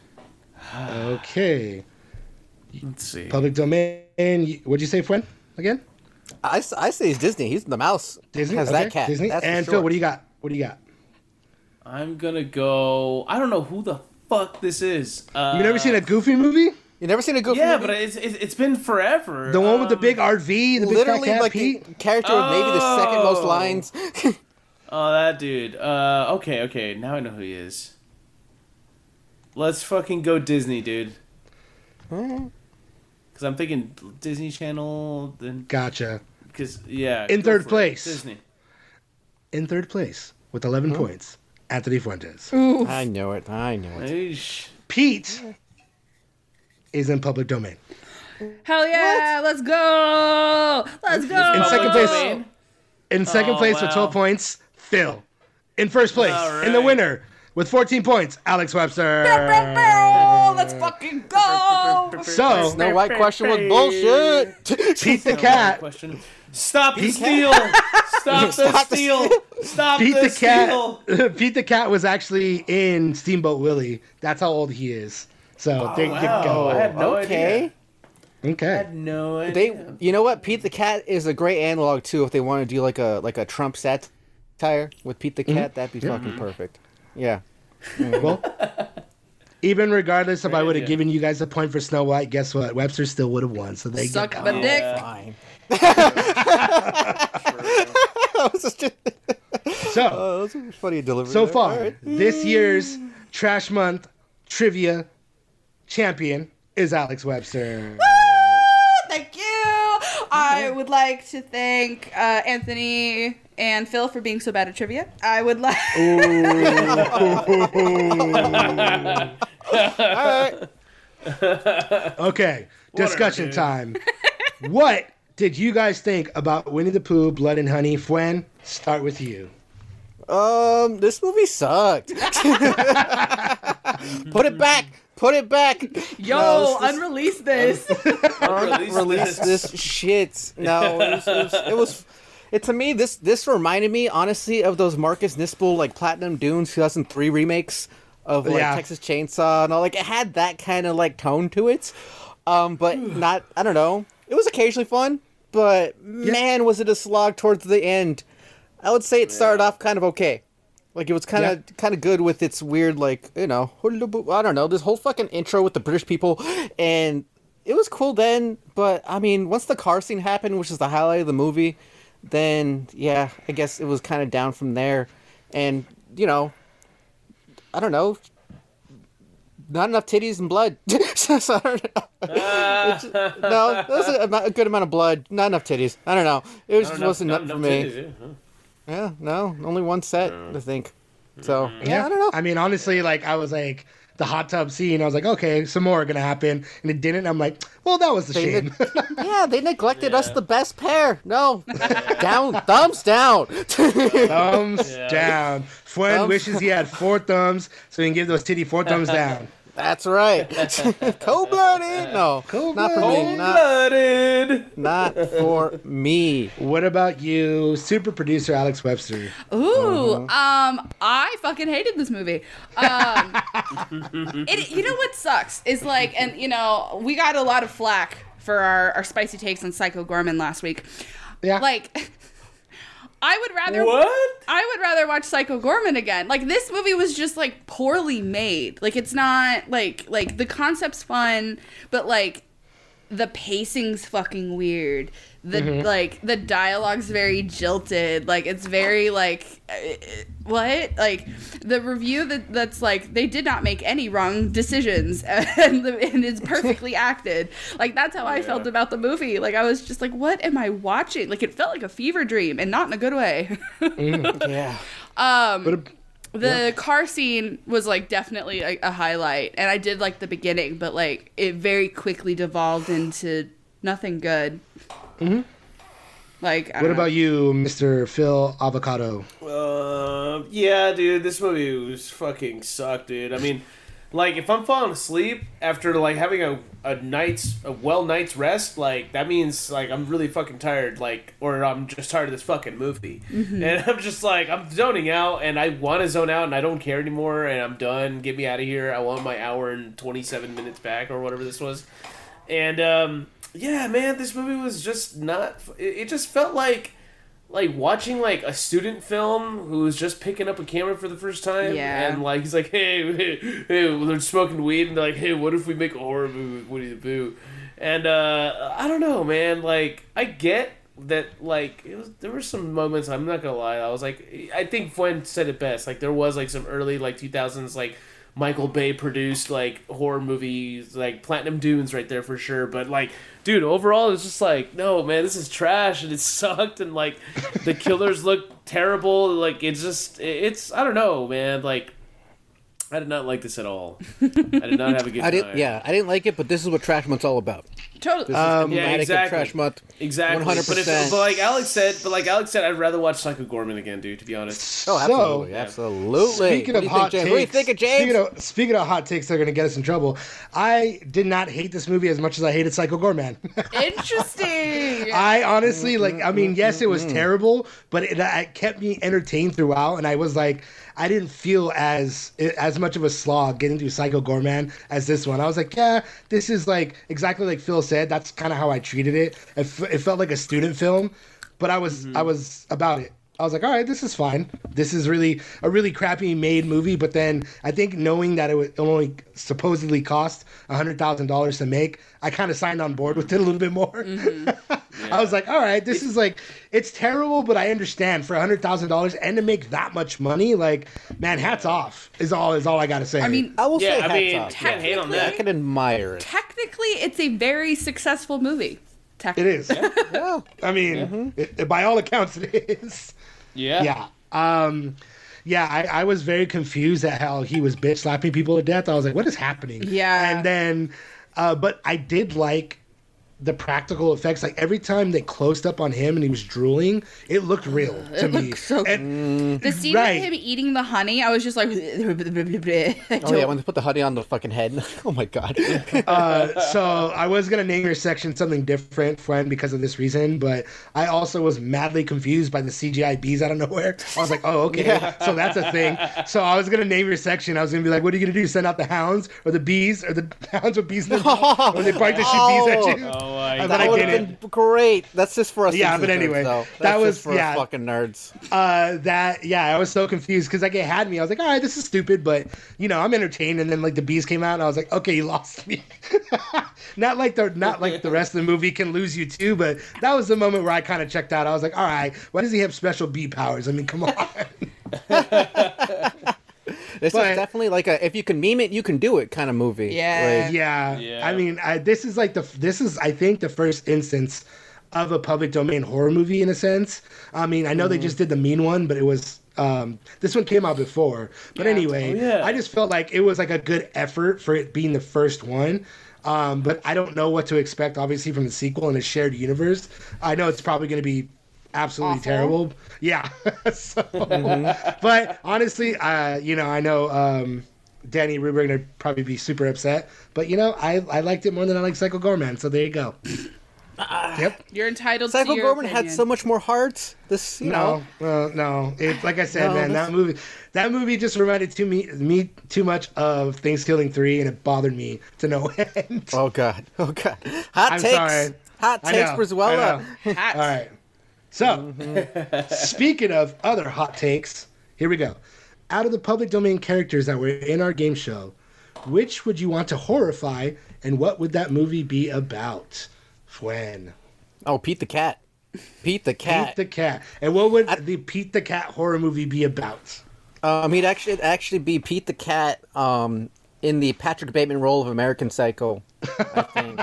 Okay. Let's see. Public domain. What'd you say, friend? Again? I say he's Disney. He's the mouse. Disney? Has Okay, that cat. Disney. That's And for Phil, sure. what do you got? What do you got? I'm gonna go. I don't know who the fuck this is. You never seen a Goofy movie? You never seen a Goofy Yeah, movie? but it's been forever. The one with the big RV, the big Literally fat cat, like Pete? the character with maybe the second most Oh. lines. Oh, that dude. Okay. Now I know who he is. Let's fucking go Disney, dude. Because I'm thinking Disney Channel. Then Gotcha. because yeah, In go third for it. place. Disney. In third place with 11 points, Anthony Fuentes. I know it. Eesh. Pete is in public domain. Hell yeah, let's go. Let's go. In second Public place- domain? In second Oh, place with wow. 12 points, Phil. In first place, All in the right. winner with 14 points, Alex Webster. Let's fucking go. So, Snow White question was bullshit. Pete the Wrong Cat, question. Stop the steal! Stop the steal! Stop Pete the the steal! Cat, Pete the Cat was actually in Steamboat Willie. That's how old he is. So there you Wow, go. I had no Okay. idea. I Okay. had no idea. They, you know what? Pete the Cat is a great analog too. If they want to do like a Trump satire with Pete the Cat, that'd be fucking perfect. Yeah. Well, even regardless if I Great would have idea. given you guys a point for Snow White, guess what? Webster still would have won. So they Suck get my that. dick. Fine. That was just, So, that was funny delivery. so there. far, All right. this year's Trash Month trivia champion is Alex Webster. Thank you. I would like to thank Anthony and Phil for being so bad at trivia. I would like. Okay, discussion dude. time. What did you guys think about Winnie the Pooh, Blood and Honey? Fwen, start with you. This movie sucked. Put it back. Put it back. Yo, No, this- unrelease this. Release this shit. No, it was. It to me, this reminded me honestly of those Marcus Nispel like Platinum Dunes 2003 remakes of like Yeah. Texas Chainsaw and all. Like it had that kind of like tone to it, but not. I don't know. It was occasionally fun, but man, was it a slog towards the end. I would say it started off kind of okay. Like it was kind of good with its weird like I don't know, this whole fucking intro with the British people, and it was cool then. But I mean, once the car scene happened, which is the highlight of the movie, then yeah, I guess it was kind of down from there. And you know, I don't know, not enough titties and blood. So, I don't know. No, that was a good amount of blood, not enough titties. I don't know. It just wasn't up for me. Yeah, no, only one set, I think. So, yeah, I don't know. I mean, honestly, like I was like the hot tub scene. I was like, okay, some more are gonna happen, and it didn't. I'm like, well, that was a shame. Yeah, they neglected us, the best pair. No, thumbs down. Thumbs Yeah. down. Fwen Thumbs- wishes he had 4 thumbs so he can give those titty 4 thumbs down. That's right. Cold-blooded? No, not for me. Cold-blooded. Not for me. What about you, super producer Alex Webster? Ooh, I fucking hated this movie. You know what sucks is like, and you know, we got a lot of flack for our spicy takes on Psycho Gorman last week. Yeah. Like, I would rather watch Psycho Gorman again. Like this movie was just like poorly made. Like it's not like the concept's fun, but like the pacing's fucking weird. The dialogue's very jilted. Like it's very like what? Like the review that's like they did not make any wrong decisions and it's perfectly acted. Like that's how I felt about the movie. Like I was just like, what am I watching? Like it felt like a fever dream and not in a good way. Yeah. The car scene was like definitely a highlight, and I did like the beginning, but like it very quickly devolved into nothing good. Mhm. Like, I What don't know. about you, Mr. Phil Avocado? Yeah, dude, this movie was fucking sucked, dude. I mean, like, if I'm falling asleep after, like, having a night's rest, like, that means, like, I'm really fucking tired, like, or I'm just tired of this fucking movie. Mm-hmm. And I'm just, like, I'm zoning out, and I want to zone out, and I don't care anymore, and I'm done. Get me out of here. I want my hour and 27 minutes back, or whatever this was. And, yeah, man, this movie was just not... It just felt like watching like a student film who was just picking up a camera for the first time, Yeah. and like he's like, hey, they're smoking weed, and they're like, hey, what if we make a horror movie with Winnie the Pooh? And I don't know, man. Like I get that, like there were some moments. I'm not gonna lie, I was like, I think Fwen said it best. Like there was like some early like 2000s like Michael Bay produced like horror movies, like Platinum Dunes right there for sure. But like, dude, overall it's just like, no man, this is trash and it sucked, and like the killers look terrible. Like it's I don't know, man. Like I did not like this at all. I did not have a good time. I didn't like it, but this is what Trash Month's all about. Totally. This is emblematic of Trash Month. Exactly. 100%. But like Alex said, I'd rather watch Psycho Gorman again, dude. To be honest. Oh, absolutely, absolutely. Speaking of hot takes, what do you think of James? Speaking of hot takes, that are going to get us in trouble. I did not hate this movie as much as I hated Psycho Gorman. Interesting. I honestly yes, it was terrible, but it kept me entertained throughout, and I was like, I didn't feel as much of a slog getting through Psycho Gorman as this one. I was like, yeah, this is like exactly like Phil said. That's kind of how I treated it. It felt like a student film, but I was about it. I was like, all right, this is fine. This is really a really crappy made movie. But then I think knowing that it would only supposedly cost $100,000 to make, I kind of signed on board with it a little bit more. I was like, all right, this is like, it's terrible, but I understand for $100,000 and to make that much money, like, man, hats off is all I got to say. I mean, I will say I hats off. can't hate on that. I can admire it. Technically, it's a very successful movie. It is. Yeah. I mean, by all accounts, it is. Yeah. I was very confused at how he was bitch slapping people to death. I was like, what is happening? Yeah. And then, but I did like the practical effects. Like every time they closed up on him and he was drooling, it looked real to me. So the scene right. with him eating the honey, I was just like, Oh yeah, when they put the honey on the fucking head. Oh my god. So I was gonna name your section something different, friend, because of this reason, but I also was madly confused by the CGI bees out of nowhere. I was like, oh okay, so that's a thing. So I was gonna name your section. I was gonna be like, what are you gonna do? Send out the hounds or the bees or the hounds with bees in their mouth when they bite the shit bees at you? That would have been great. That's just for us. Yeah, but anyway, though. that was just for us fucking nerds. I was so confused because like it had me. I was like, all right, this is stupid, but I'm entertained. And then like the bees came out, and I was like, okay, you lost me. not like the rest of the movie can lose you too, but that was the moment where I kind of checked out. I was like, all right, why does he have special bee powers? I mean, come on. This is definitely like a if you can meme it, you can do it kind of movie. Yeah. I mean, this is I think the first instance of a public domain horror movie in a sense. I mean, I know they just did the Mean one, but it was this one came out before. But anyway, I just felt like it was like a good effort for it being the first one. But I don't know what to expect, obviously, from the sequel in a shared universe. I know it's probably going to be absolutely terrible. Yeah. But honestly, I know Danny and Ruben are going to probably be super upset. But, I liked it more than I like Psycho Gorman. So there you go. Yep. You're entitled Psycho to your Gorman opinion. had so much more heart. No. It, like I said, man, that movie just reminded me too much of Thanksgiving 3, and it bothered me to no end. Oh god. I'm sorry. Hot takes, Brizuela. All right. So, speaking of other hot takes, here we go. Out of the public domain characters that were in our game show, which would you want to horrify, and what would that movie be about? When? Oh, Pete the Cat. Pete the Cat. Pete the Cat. And what would the Pete the Cat horror movie be about? He'd actually be Pete the Cat in the Patrick Bateman role of American Psycho, I think.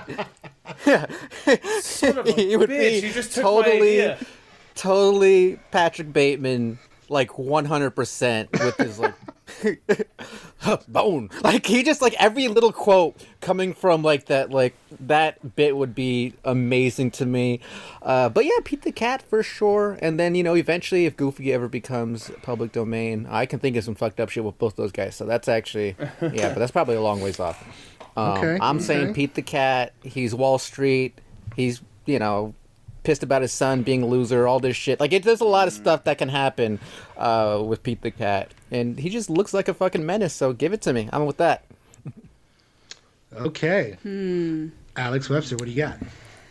Son of a He would bitch, be you just took my idea. totally Patrick Bateman, like 100% with his like bone. Like he just like every little quote coming from like that bit would be amazing to me. But yeah, Pete the Cat for sure. And then eventually if Goofy ever becomes public domain, I can think of some fucked up shit with both those guys. So that's actually but that's probably a long ways off. I'm saying Pete the Cat. He's Wall Street. He's pissed about his son being a loser, all this shit. Like, there's a lot of stuff that can happen with Pete the Cat. And he just looks like a fucking menace, so give it to me. I'm with that. Okay. Alex Webster, what do you got?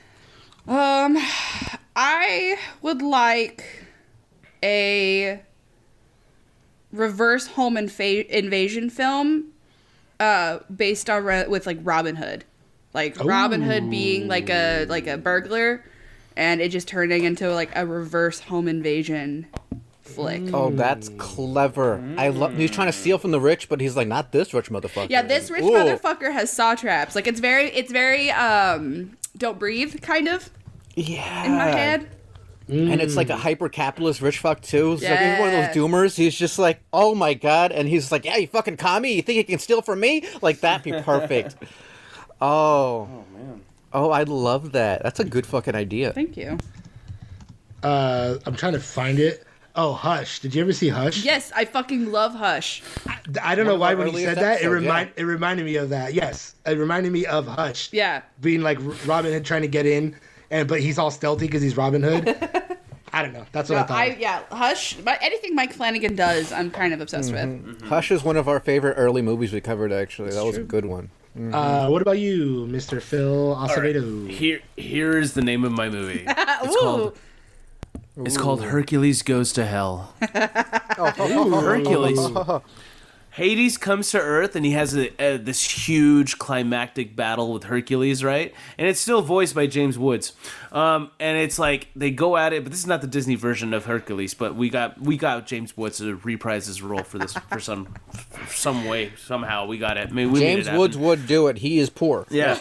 I would like a reverse home invasion film based on with like Robin Hood. Like Robin Hood being like a burglar, and it just turning into like a reverse home invasion flick. Oh, that's clever. I love. He's trying to steal from the rich, but he's like, not this rich motherfucker. Yeah, this rich Ooh. motherfucker has saw traps. Like it's very Don't Breathe kind of Yeah. in my head. And it's like a hyper capitalist rich fuck too. It's like he's Yeah. one of those doomers. He's just like, oh my god, and he's like, yeah, you fucking commie. You think you can steal from me? Like that'd be perfect. Oh man. Oh, I love that. That's a good fucking idea. Thank you. I'm trying to find it. Oh, Hush. Did you ever see Hush? Yes, I fucking love Hush. I don't know One why of our when you earliest said that, episodes, it reminded me of that. Yes, it reminded me of Hush. Yeah. Being like Robin Hood trying to get in, but he's all stealthy because he's Robin Hood. I don't know. That's what I thought. Hush. But anything Mike Flanagan does, I'm kind of obsessed with. Hush is one of our favorite early movies we covered. Actually, that was a good one. What about you, Mr. Phil Acevedo? Here's the name of my movie. Ooh. It's called Hercules Goes to Hell. Hercules. Hades comes to Earth and he has this huge climactic battle with Hercules, right? And it's still voiced by James Woods. And it's like they go at it, but this is not the Disney version of Hercules. But we got James Woods to reprise his role for this for some way somehow we got it. I mean, we made James it happen. Woods would do it. He is poor. Yeah.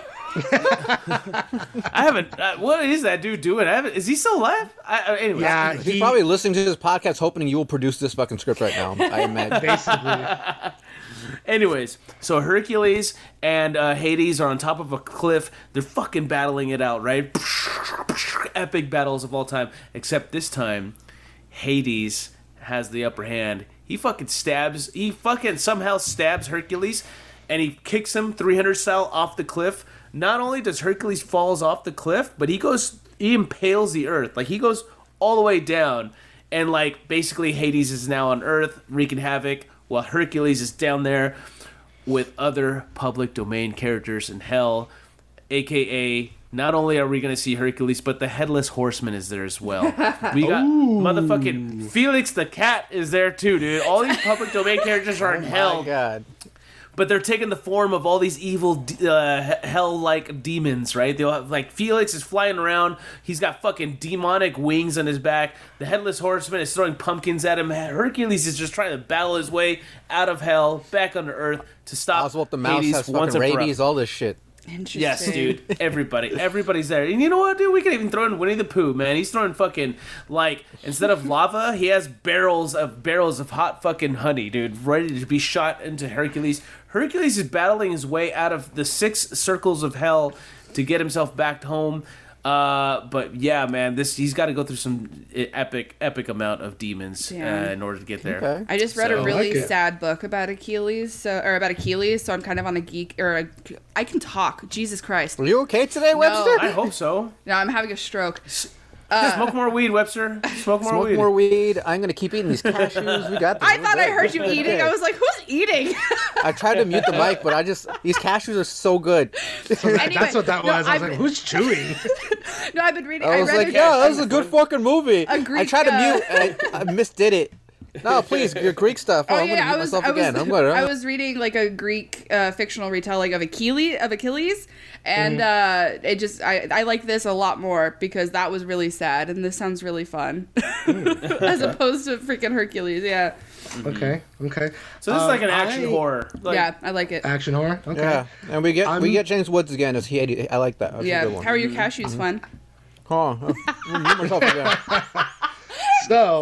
I haven't. What is that dude doing? Is he still alive? Anyway. Yeah, He's probably listening to this podcast hoping you will produce this fucking script right now. I imagine. basically. Anyways, so Hercules and Hades are on top of a cliff. They're fucking battling it out, right? Epic battles of all time. Except this time, Hades has the upper hand. He fucking somehow stabs Hercules, and he kicks him 300 style off the cliff. Not only does Hercules falls off the cliff, but he impales the earth. Like he goes all the way down, and like basically Hades is now on Earth wreaking havoc, while Hercules is down there with other public domain characters in hell, aka not only are we going to see Hercules, but the Headless Horseman is there as well. We got motherfucking Felix the Cat is there too, dude. All these public domain characters are in hell. Oh my god. But they're taking the form of all these evil hell-like demons, right? They'll have, like, Felix is flying around. He's got fucking demonic wings on his back. The Headless Horseman is throwing pumpkins at him. Hercules is just trying to battle his way out of hell, back onto Earth to stop Oswald the Mouse Hades has once fucking and for all. rabies, all this shit. Interesting. Yes, dude. Everybody's there. And you know what, dude? We could even throw in Winnie the Pooh, man. He's throwing fucking, like, instead of lava, he has barrels of hot fucking honey, dude, ready to be shot into Hercules. Hercules is battling his way out of the 6 circles of hell to get himself back home. But yeah, man, he's got to go through some epic amount of demons in order to get there. Okay. I just read a I really like it. sad book about Achilles, so I'm kind of on I can talk. Jesus Christ. Are you okay today, Webster? I hope so. No, I'm having a stroke. Smoke more weed, Webster. Smoke more Smoke weed. more weed. I'm gonna keep eating these cashews. We got this. I We're thought I good. heard you eating. I was like, who's eating? I tried to mute the mic, but these cashews are so good. Anyway, That's what that no, was. I was like, who's chewing? No, I've been reading. I was like, yeah, that was a good fucking movie. I Greek, tried to mute and I misdid it. No, please, your Greek stuff. Oh, I'm gonna mute myself again. I was reading like a Greek fictional retelling of Achilles, and I like this a lot more because that was really sad, and this sounds really fun, as opposed to freaking Hercules. Yeah, Okay. So this is like an action horror. Like, yeah, I like it. Action horror? Okay. Yeah, and we get James Woods again as he. I like that. That's a Yeah, good one. how are your cashews? Fun. Oh, I'll mute myself again. So,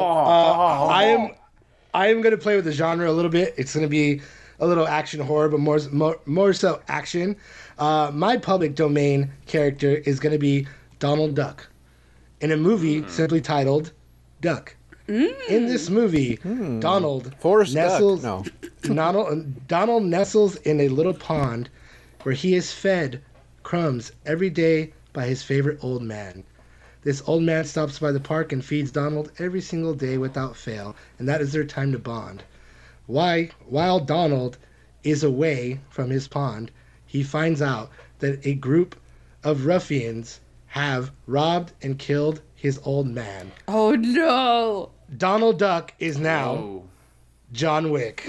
I am going to play with the genre a little bit. It's going to be a little action horror, but more so action. My public domain character is going to be Donald Duck in a movie simply titled Duck. In this movie, Donald Forrest nestles Duck. No. Donald nestles in a little pond where he is fed crumbs every day by his favorite old man. This old man stops by the park and feeds Donald every single day without fail, and that is their time to bond. While Donald is away from his pond, he finds out that a group of ruffians have robbed and killed his old man. Oh no! Donald Duck is now Oh. John Wick.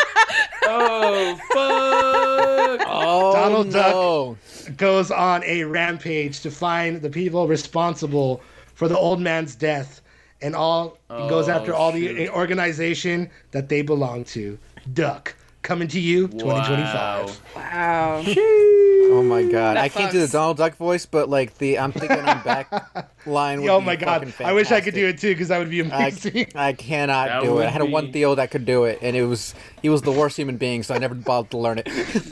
Oh, fuck. Oh, Donald no. Goes on a rampage to find the people responsible for the old man's death and goes after all the organization that they belong to. Duck, coming to you, 2025. Wow. Oh my god, That I can't do the fucks. Donald Duck voice, but like I'm thinking on back line. Would Oh be my god, fucking I wish I could do fantastic. it too, because that would be amazing. I cannot That do it. would I had a one be- Theo that could do it, and he was the worst human being, so I never bothered to learn it.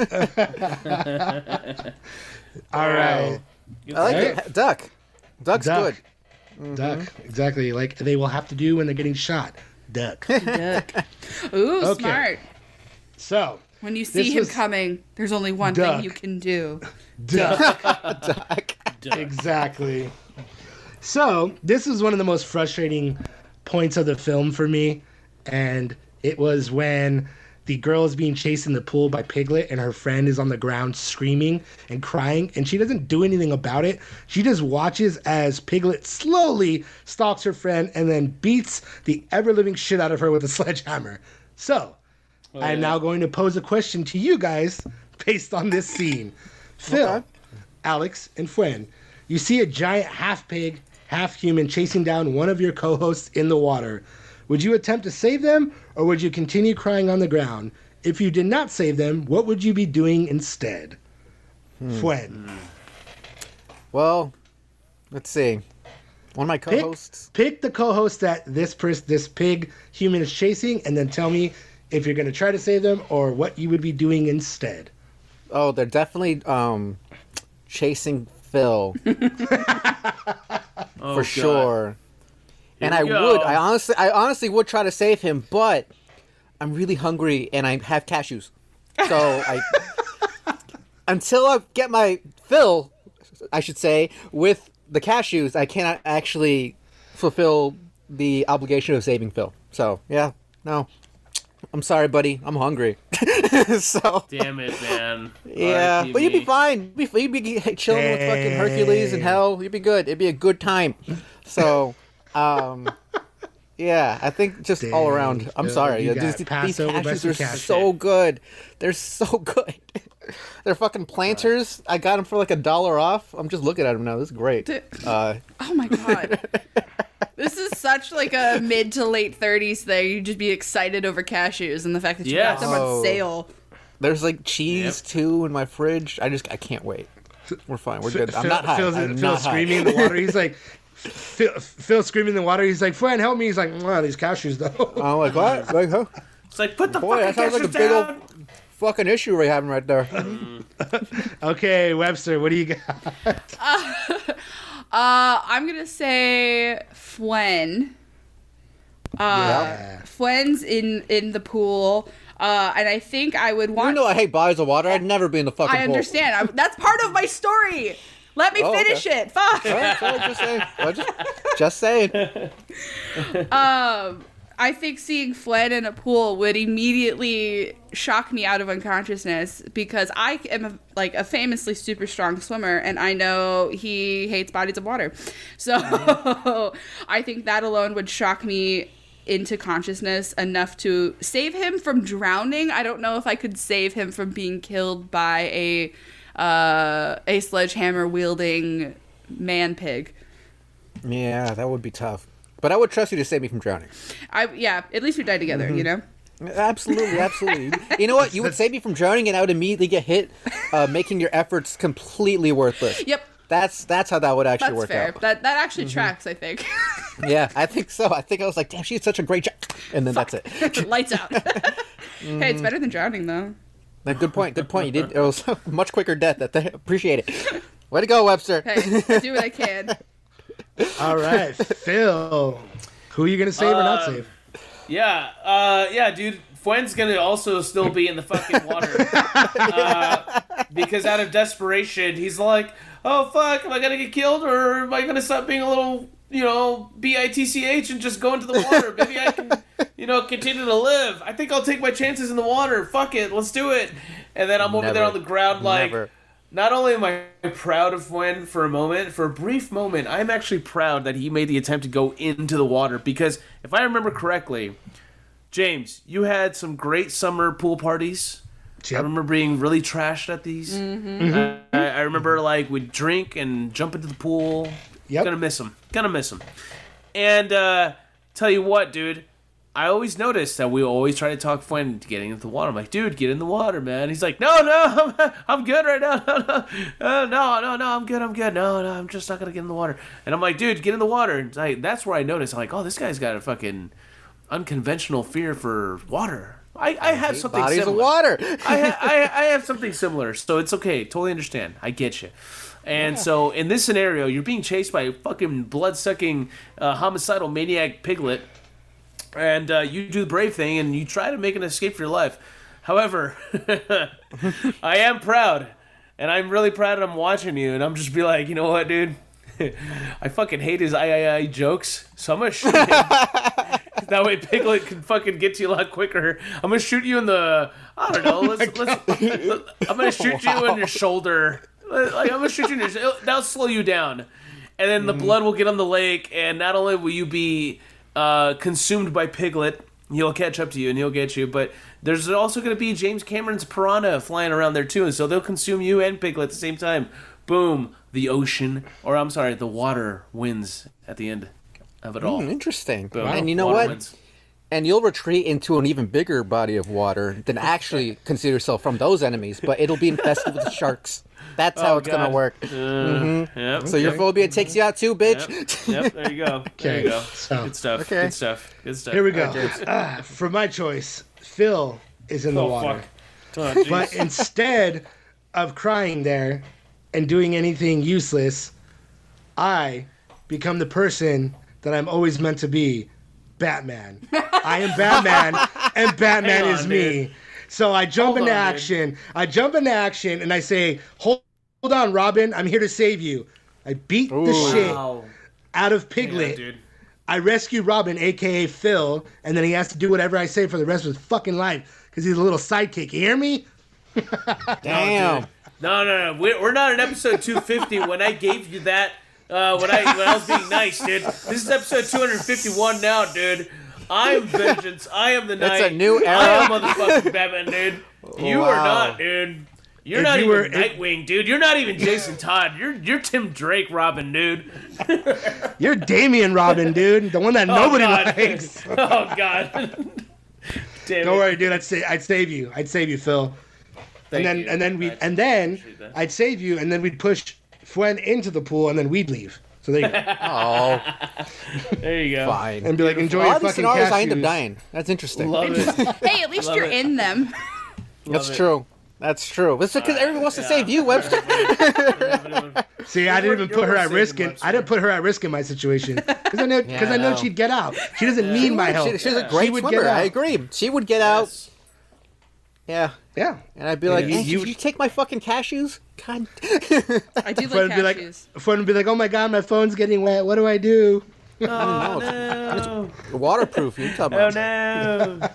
All right. I like Right? it. Duck. Duck's Duck. good. Duck, exactly like they will have to do when they're getting shot. Duck. Duck. Ooh, Okay. smart. So, When you see This him was- coming, there's only one Duck. thing you can do. duck. Duck. Exactly. So, this is one of the most frustrating points of the film for me, and it was when the girl is being chased in the pool by Piglet and her friend is on the ground screaming and crying, and she doesn't do anything about it. She just watches as Piglet slowly stalks her friend and then beats the ever-living shit out of her with a sledgehammer. So, I'm now going to pose a question to you guys based on this scene. Phil, Okay. Alex, and Fuen, you see a giant half pig, half human chasing down one of your co-hosts in the water. Would you attempt to save them, or would you continue crying on the ground? If you did not save them, what would you be doing instead? Fuen, Well, let's see. One of my co-hosts. pick the co-host that this pig human is chasing, and then tell me if you're going to try to save them or what you would be doing instead. Oh, they're definitely chasing Phil Oh, for God. sure. And we I go. would. I honestly would try to save him, but I'm really hungry and I have cashews. So until I get my fill, I should say, with the cashews, I cannot actually fulfill the obligation of saving Phil. So yeah, no. I'm sorry, buddy. I'm hungry. So Damn it, man. yeah, but you'd be RIP. fine. You'd be chilling with fucking Hercules and hell. You'd be good. It'd be a good time. So, yeah, I think just all Dang, around. I'm Phil, sorry. you These got passed over by cashews some are cashews. so good. They're so good. They're fucking planters. I got them for like $1 off. I'm just looking at them now. This is great. Oh my god. This is such like a mid to late 30s thing. You'd just be excited over cashews and the fact that you Yes. got them Oh. on sale. There's like cheese too in my fridge. I can't wait. We're fine. We're good. I'm not high. Phil's I'm Phil not high. screaming in the water. He's like, Phil screaming in the water. He's like, "Friend, help me!" He's like, "Wow, these cashews though." I'm like, what? Like, huh? It's like, put the Boy, that fucking sounds like a cashews big down. old fucking issue we're having right there. Okay, Webster, what do you got? I'm gonna say Fuen. Yeah. Fuen's in the pool. And I think I would You want. know I hate bodies of water. I'd never be in the fucking I pool. understand. That's part of my story. Let me Oh, okay. finish it. Fuck. Alright, sorry, just saying. Just saying. I think seeing Fled in a pool would immediately shock me out of unconsciousness because I am a famously super strong swimmer, and I know he hates bodies of water. So I think that alone would shock me into consciousness enough to save him from drowning. I don't know if I could save him from being killed by a sledgehammer wielding man pig. Yeah, that would be tough. But I would trust you to save me from drowning. At least we die together, you know? Absolutely, absolutely. You know what? You would save me from drowning, and I would immediately get hit, making your efforts completely worthless. Yep. That's how that would actually That's work fair. out. That actually tracks, I think. Yeah, I think so. I think I was like, damn, she did such a great job. And then that's it. Lights out. Hey, it's better than drowning, though. Good point. Good point. You did. It was a much quicker death. Appreciate it. Way to go, Webster. Hey, I do what I can. All right, Phil, who are you gonna save or not save? Yeah, dude. Fuen's gonna also still be in the fucking water. Because out of desperation, he's like, oh, fuck, am I gonna get killed, or am I gonna stop being a little, bitch and just go into the water? Maybe I can, continue to live. I think I'll take my chances in the water. Fuck it, let's do it. And then I'm over there on the ground like... Never. Not only am I proud of Fuen for a brief moment, I'm actually proud that he made the attempt to go into the water, because if I remember correctly, James, you had some great summer pool parties. Yep. I remember being really trashed at these. I remember we'd drink and jump into the pool. Yep. Gonna miss him. And tell you what, dude, I always notice that we always try to talk Fuen into getting into the water. I'm like, dude, get in the water, man. He's like, no, I'm good right now. No, I'm good. No, I'm just not gonna get in the water. And I'm like, dude, get in the water. And that's where I noticed. I'm like, oh, this guy's got a fucking unconventional fear for water. I have something bodies similar. of water. I have something similar, so it's okay. Totally understand. I get you. And so in this scenario, you're being chased by a fucking blood-sucking, homicidal maniac piglet. And you do the brave thing, and you try to make an escape for your life. However, I am proud, and I'm really proud that I'm watching you, and I'm just be like, you know what, dude? I fucking hate his I jokes, so I'm gonna shoot him. That way Piglet can fucking get to you a lot quicker. I'm gonna shoot you in the, I don't know, I'm gonna shoot you in your shoulder. Like, I'm gonna shoot you in your, that'll slow you down. And then the blood will get on the lake, and not only will you be consumed by Piglet, he'll catch up to you and he'll get you, but there's also going to be James Cameron's piranha flying around there too, and so they'll consume you and Piglet at the same time. Boom, the ocean, or I'm sorry, the water wins at the end of it all. Interesting. Boom. And you know Water what? wins. And you'll retreat into an even bigger body of water than actually conceal yourself from those enemies, but it'll be infested with the sharks. That's how it's going to work. Yep. So your phobia takes you out too, bitch. Yep, there you go. There you go. So, Good stuff. Okay. Good stuff. Good stuff. here we All go. right, James. For my choice, Phil is in the water. Fuck. Oh, But jeez. instead of crying there and doing anything useless, I become the person that I'm always meant to be, Batman. I am Batman, and Batman Hang is on, me. dude. So I jump Hold into on, dude. action. I jump into action, and I say, hold on, Robin. I'm here to save you. I beat the shit Wow. out of Hang on, Piglet. dude. I rescue Robin, a.k.a. Phil, and then he has to do whatever I say for the rest of his fucking life because he's a little sidekick. You hear me? Damn. No. We're not in episode 250 when I gave you that. When I was being nice, dude. This is episode 251 now, dude. I am vengeance. I am the knight. That's a new era. I am motherfucking Batman, dude. You are Wow. not, dude. You're If not you even were- Nightwing, dude. You're not even Jason Todd. You're Tim Drake, Robin, dude. You're Damian Robin, dude. The one that nobody God. likes. Oh God. Damn Don't it. worry, dude. I'd save you. I'd save you, Phil. Thank and you. then appreciate that. I'd save you, and then we'd push Fuen into the pool, and then we'd leave. So there you go. Oh, There you go. fine. And be like, enjoy All your these fucking scenarios, I end up cashews. dying. That's interesting. Love it. Hey, at least Love you're it. in them. That's it. true. That's true. It's because everyone wants to save you, Webster. See, I didn't even You're put her worth at risk saving, in. I didn't put her at risk in my situation because I know Yeah, I know. she'd get out. She doesn't need my help. She's a great would swimmer. get out. I agree. She would get out. Yes. Yeah. Yeah. And I'd be like, you- hey, you- did you take my fucking cashews? God. I do Fuen like would be like, cashews. Fuen would be like, oh my god, my phone's getting wet. What do I do? Oh no. no. Waterproof. You talking Oh about? no.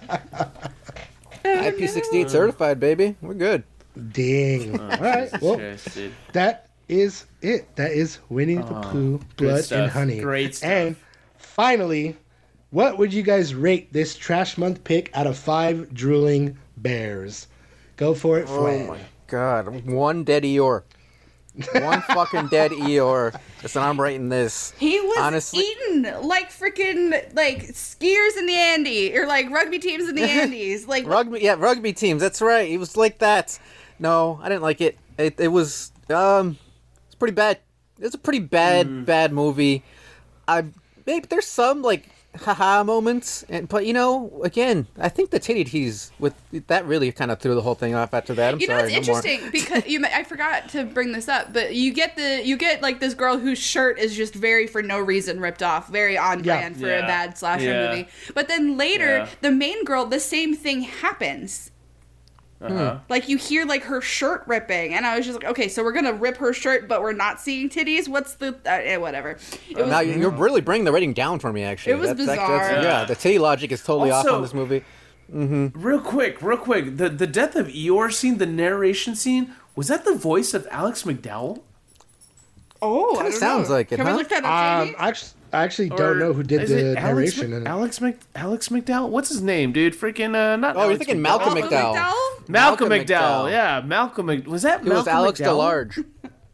IP68 certified, baby. We're good. Dang. All right. Well, Yes, dude. that is it. That is Winnie the Pooh, Blood stuff. and Honey. Great stuff. And finally, what would you guys rate this Trash Month pick out of 5 drooling bears? Go for it, Oh Fuen. my god. One dead Eeyore. One fucking dead Eeyore. Listen, I'm rating this. He was Honestly- eaten like freaking like skiers in the Andes or like rugby teams in the Andes. Like Rugby teams. That's right. He was like that. No, I didn't like it. It was it's pretty bad. It's a pretty bad movie. Maybe there's some like haha moments, but you know, again, I think the titty tease with that really kind of threw the whole thing off after that. I'm you know, sorry. it's no more. interesting because I forgot to bring this up, but you get like this girl whose shirt is just very for no reason ripped off, very on brand for a Yeah. bad slasher Yeah. movie. But then later, Yeah. the main girl, the same thing happens. Like you hear like her shirt ripping, and I was just like, okay, so we're gonna rip her shirt, but we're not seeing titties. What's the whatever? It was, Now you're really bringing the rating down for me. Actually, It was bizarre. yeah, the titty logic is totally off Also- on this movie. Real quick. The death of Eeyore scene, the narration scene, was that the voice of Alex McDowell? oh, I don't sounds know. like it, Can we huh? look that up, Jamie? I actually don't know who did is the it narration. in it. Alex McDowell? What's his name, dude? Freaking not. Oh, you're Alex thinking McDowell. Malcolm Malcolm McDowell. McDowell? Malcolm Malcolm McDowell. McDowell. Yeah, Malcolm. Was that He Malcolm was Alex McDowell? DeLarge.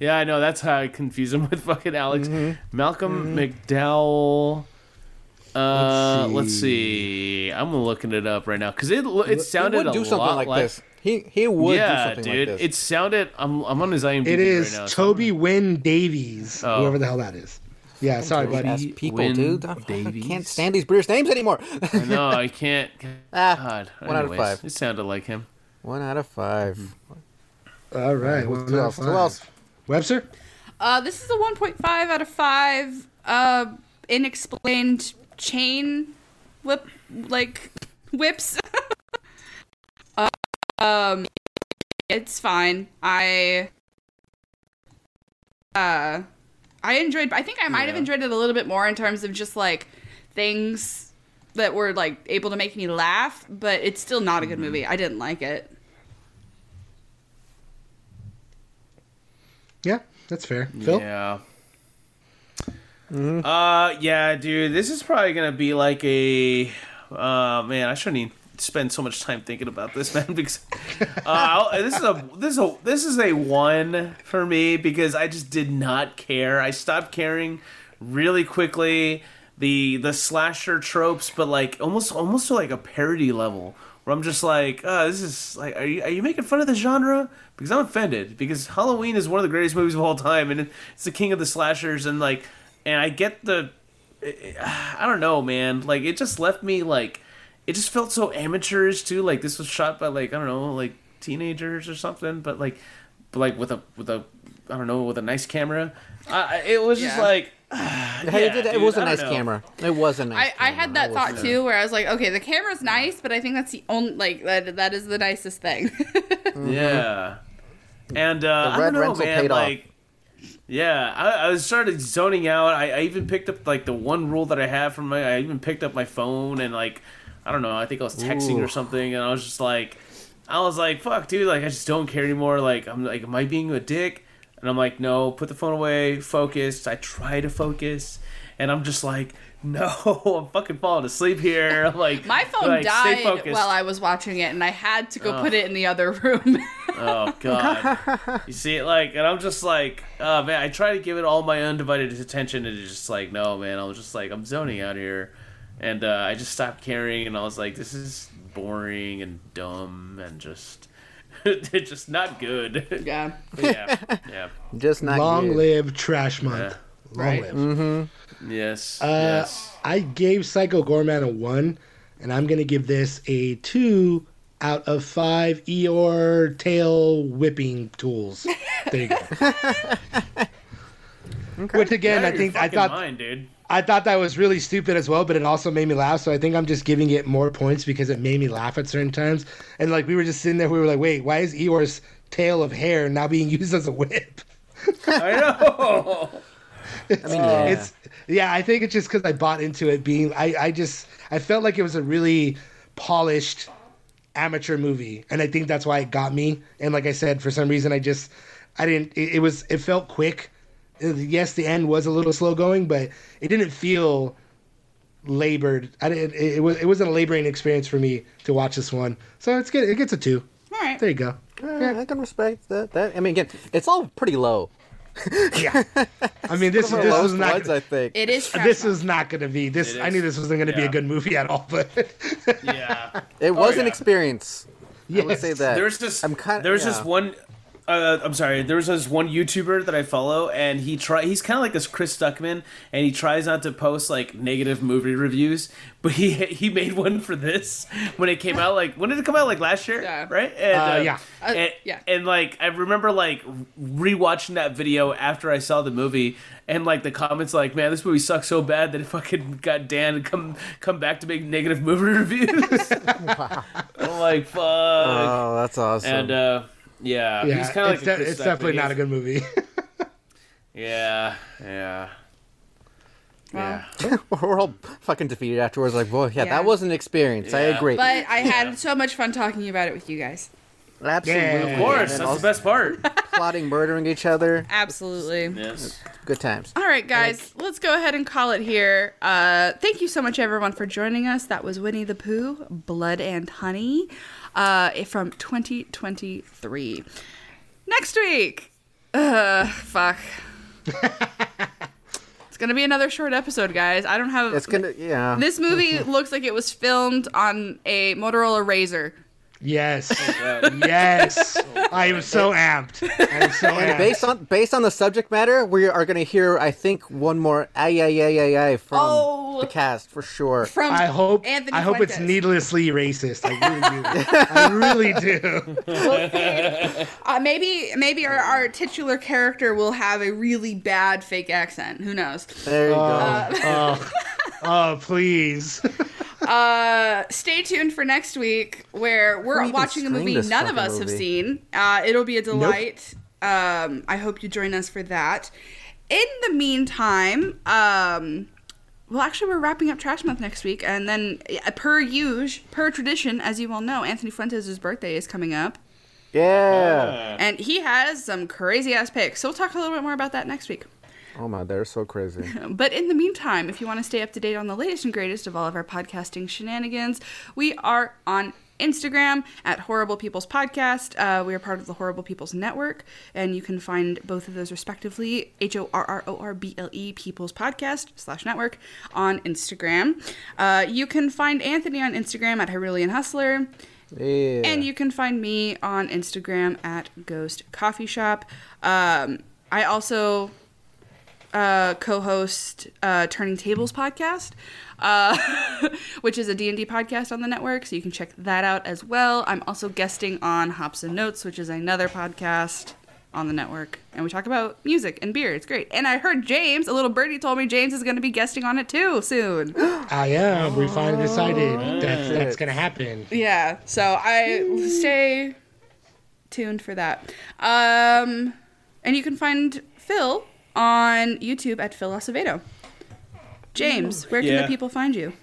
Yeah, I know. That's how I confuse him with fucking Alex. Malcolm McDowell. Let's see. I'm looking it up right now because it sounded he would do a something lot like this. He would do yeah, something dude. like this. It sounded. I'm on his IMDb It is right now. Toby Wynn Davies, Oh. whoever the hell that is. Yeah, sorry, buddy. Ass people, Wynn dude. I Davies. can't stand these British names anymore. No, I can't. God. 1 out of 5. It sounded like him. 1 out of 5. All right, Who 1 out of else? 5. Who else? Webster? This is a 1.5 out of 5. Inexplained chain whips. It's fine. I enjoyed. I think I might have enjoyed it a little bit more in terms of just like things that were like able to make me laugh, but it's still not a good movie. I didn't like it. Yeah, that's fair. Phil? Yeah. Yeah, dude. This is probably gonna be like a. Man, I shouldn't even spend so much time thinking about this, man. Because this is a 1 for me because I just did not care. I stopped caring really quickly. The slasher tropes, but like almost to like a parody level. Where I'm just like, this is like, are you making fun of the genre? Because I'm offended. Because Halloween is one of the greatest movies of all time, and it's the king of the slashers, and like, and I get I don't know, man. Like, it just left me like, it just felt so amateurish too. Like this was shot by like I don't know, like teenagers or something, but like with a I don't know, with a nice camera. It was just like. It was a nice camera. It was a nice camera. I had that thought too, where I was like, okay, the camera's nice, but I think that's the only like that is the nicest thing. Yeah, and I red don't know, rental man. paid Like, yeah, I started zoning out. I even picked up like the one rule that I have from I even picked up my phone and like I don't know. I think I was texting or something, and I was like, fuck, dude. Like I just don't care anymore. Like I'm like, am I being a dick? And I'm like, no, put the phone away, focus. I try to focus, and I'm just like, no, I'm fucking falling asleep here. I'm like, My phone like, stay died focused. while I was watching it, and I had to go put it in the other room. Oh god, you see it like, and I'm just like, oh man, I try to give it all my undivided attention, and it's just like, no, man, I was just like, I'm zoning out here, and I just stopped caring, and I was like, this is boring and dumb, and just. It's just not good. Yeah. Yeah. Just not Long good. live Trash Month. Yeah. Long Right. live. Mm-hmm. Yes. I gave Psycho Gorman a 1, and I'm going to give this a 2 out of 5 Eeyore tail whipping tools. There you go. Okay. Which again, Out of your I fucking thought mind, dude. I thought that was really stupid as well, but it also made me laugh. So I think I'm just giving it more points because it made me laugh at certain times. And like we were just sitting there, we were like, wait, why is Eeyore's tail of hair now being used as a whip? I know. I mean, I think it's just because I bought into it being I felt like it was a really polished amateur movie, and I think that's why it got me. And like I said, for some reason it felt quick. Yes, the end was a little slow going, but it didn't feel labored. It wasn't a laboring experience for me to watch this one. So it's good. It gets a 2. All right. There you go. I can respect that. I mean, again, it's all pretty low. Yeah. I mean, this One of the was lowest not. ones, I think. It is trash. This was not going to be this. I knew this wasn't going to be a Yeah. good movie at all. But Yeah. It was an yeah. experience. I would Yes. say that. There's this. There's this one. I'm sorry. There was this one YouTuber that I follow, and he's kind of like this Chris Stuckman, and he tries not to post like negative movie reviews, but he made one for this when it came out. Like when did it come out? Like last year, Yeah. right? And, yeah. Yeah. And like I remember like rewatching that video after I saw the movie, and like the comments like, man, this movie sucks so bad that it fucking got Dan to come back to make negative movie reviews. Wow. I'm like, fuck. Oh, that's awesome. And yeah, he's kind of like a Chris it's definitely Stuckman. not a good movie. Yeah. Wow. Yeah. We're all fucking defeated afterwards. Like, boy, yeah, Yeah. that was an experience. I Yeah. agree. But I had so much fun talking about it with you guys. Absolutely. Yeah. Of course, And that's also the best part. plotting, murdering each other. Absolutely. Yes. Good times. All right, guys, let's go ahead and call it here. Thank you so much, everyone, for joining us. That was Winnie the Pooh, Blood and Honey, from 2023. Next week, Fuck. It's gonna be another short episode, guys. I don't have. It's gonna, yeah. This movie looks like it was filmed on a Motorola Razr. Yes. Yes. I am so amped. I am so amped. Based on the subject matter, we are going to hear, I think, one more ay from the cast for sure. From I hope Anthony it's Fuentes. needlessly racist. I really do. I really do. Maybe our titular character will have a really bad fake accent. Who knows? There you go. Oh, please. Stay tuned for next week where we're even watching a movie streamed this none of us fucking have movie? seen. It'll be a delight. I hope you join us for that. In the meantime, well, actually, we're wrapping up Trash Month next week, and then per tradition, as you all know, Anthony Fuentes' birthday is coming up, Yeah. and he has some crazy ass picks. So we'll talk a little bit more about that next week. Oh my, they're so crazy. But in the meantime, if you want to stay up to date on the latest and greatest of all of our podcasting shenanigans, we are on Instagram at Horrible People's Podcast. We are part of the Horrible People's Network, and you can find both of those respectively, HORRORBLE People's Podcast /network on Instagram. You can find Anthony on Instagram at Hyrulean Hustler. Yeah. And you can find me on Instagram at Ghost Coffee Shop. I also co-host Turning Tables podcast, which is a D&D podcast on the network, so you can check that out as well. I'm also guesting on Hops and Notes, which is another podcast on the network, and we talk about music and beer. It's great. And I heard James, a little birdie told me James is going to be guesting on it too soon. I am. We finally decided that's going to happen. Yeah, so I stay tuned for that. And you can find Phil on YouTube at Phil Acevedo. James, where can the people find you?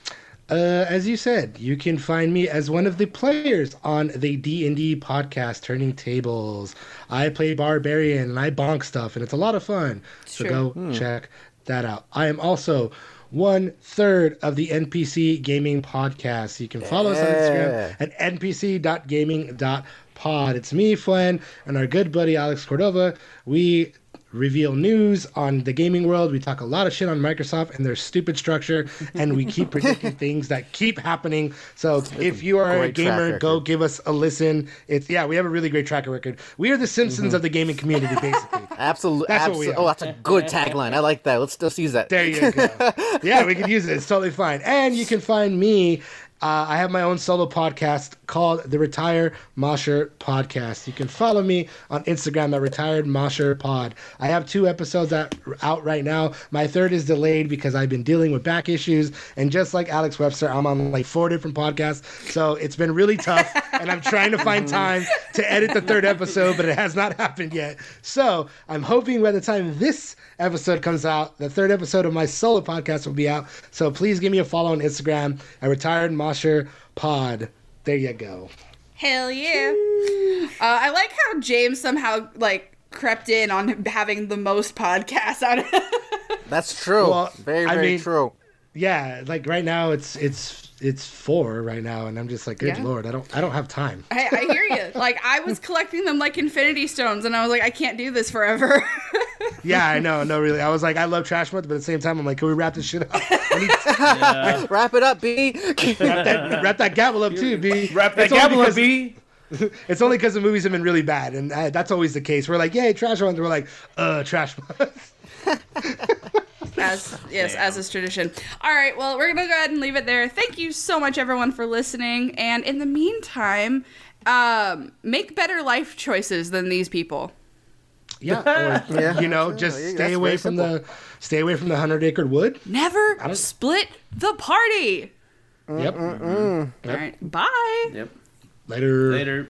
As you said, you can find me as one of the players on the D&D podcast, Turning Tables. I play Barbarian and I bonk stuff, and it's a lot of fun. So go check that out. I am also 1/3 of the NPC Gaming Podcast. You can follow us on Instagram at npc.gaming.pod. It's me, Flen, and our good buddy Alex Cordova. We reveal news on the gaming world. We talk a lot of shit on Microsoft and their stupid structure, and we keep predicting things that keep happening. So if you are a gamer, go give us a listen. We have a really great track record. We are the Simpsons of the gaming community, basically. Absolutely. That's what we are. Oh, that's a good tagline. I like that. Let's use that. There you go. Yeah, we can use it. It's totally fine. And you can find me. I have my own solo podcast called the Retired Mosher Podcast. You can follow me on Instagram at Retired Mosher Pod. I have 2 episodes out right now. My 3rd is delayed because I've been dealing with back issues. And just like Alex Webster, I'm on like 4 different podcasts. So it's been really tough. And I'm trying to find time to edit the 3rd episode, but it has not happened yet. So I'm hoping by the time this episode comes out, the 3rd episode of my solo podcast will be out. So please give me a follow on Instagram at Retired Mosher Pod. There you go. Hell yeah. I like how James somehow crept in on having the most podcasts out of That's true. Well, very true. Yeah, like right now it's 4 right now, and I'm just like, good Lord, I don't have time. I hear you. Like, I was collecting them like Infinity Stones, and I was like, I can't do this forever. Yeah, I know. No, really. I was like, I love Trash Month, but at the same time, I'm like, can we wrap this shit up? Wrap it up, B. wrap that gavel up too, B. Wrap that gavel up, B. It's only because the movies have been really bad, and that's always the case. We're like, yay, Trash Month. We're like, Trash Month. As is tradition. All right, well, we're gonna go ahead and leave it there. Thank you so much, everyone, for listening. And in the meantime, make better life choices than these people. Yeah, or, just stay away from the 100-acre wood. Never split the party. Yep. All right, bye. Yep. Later. Later.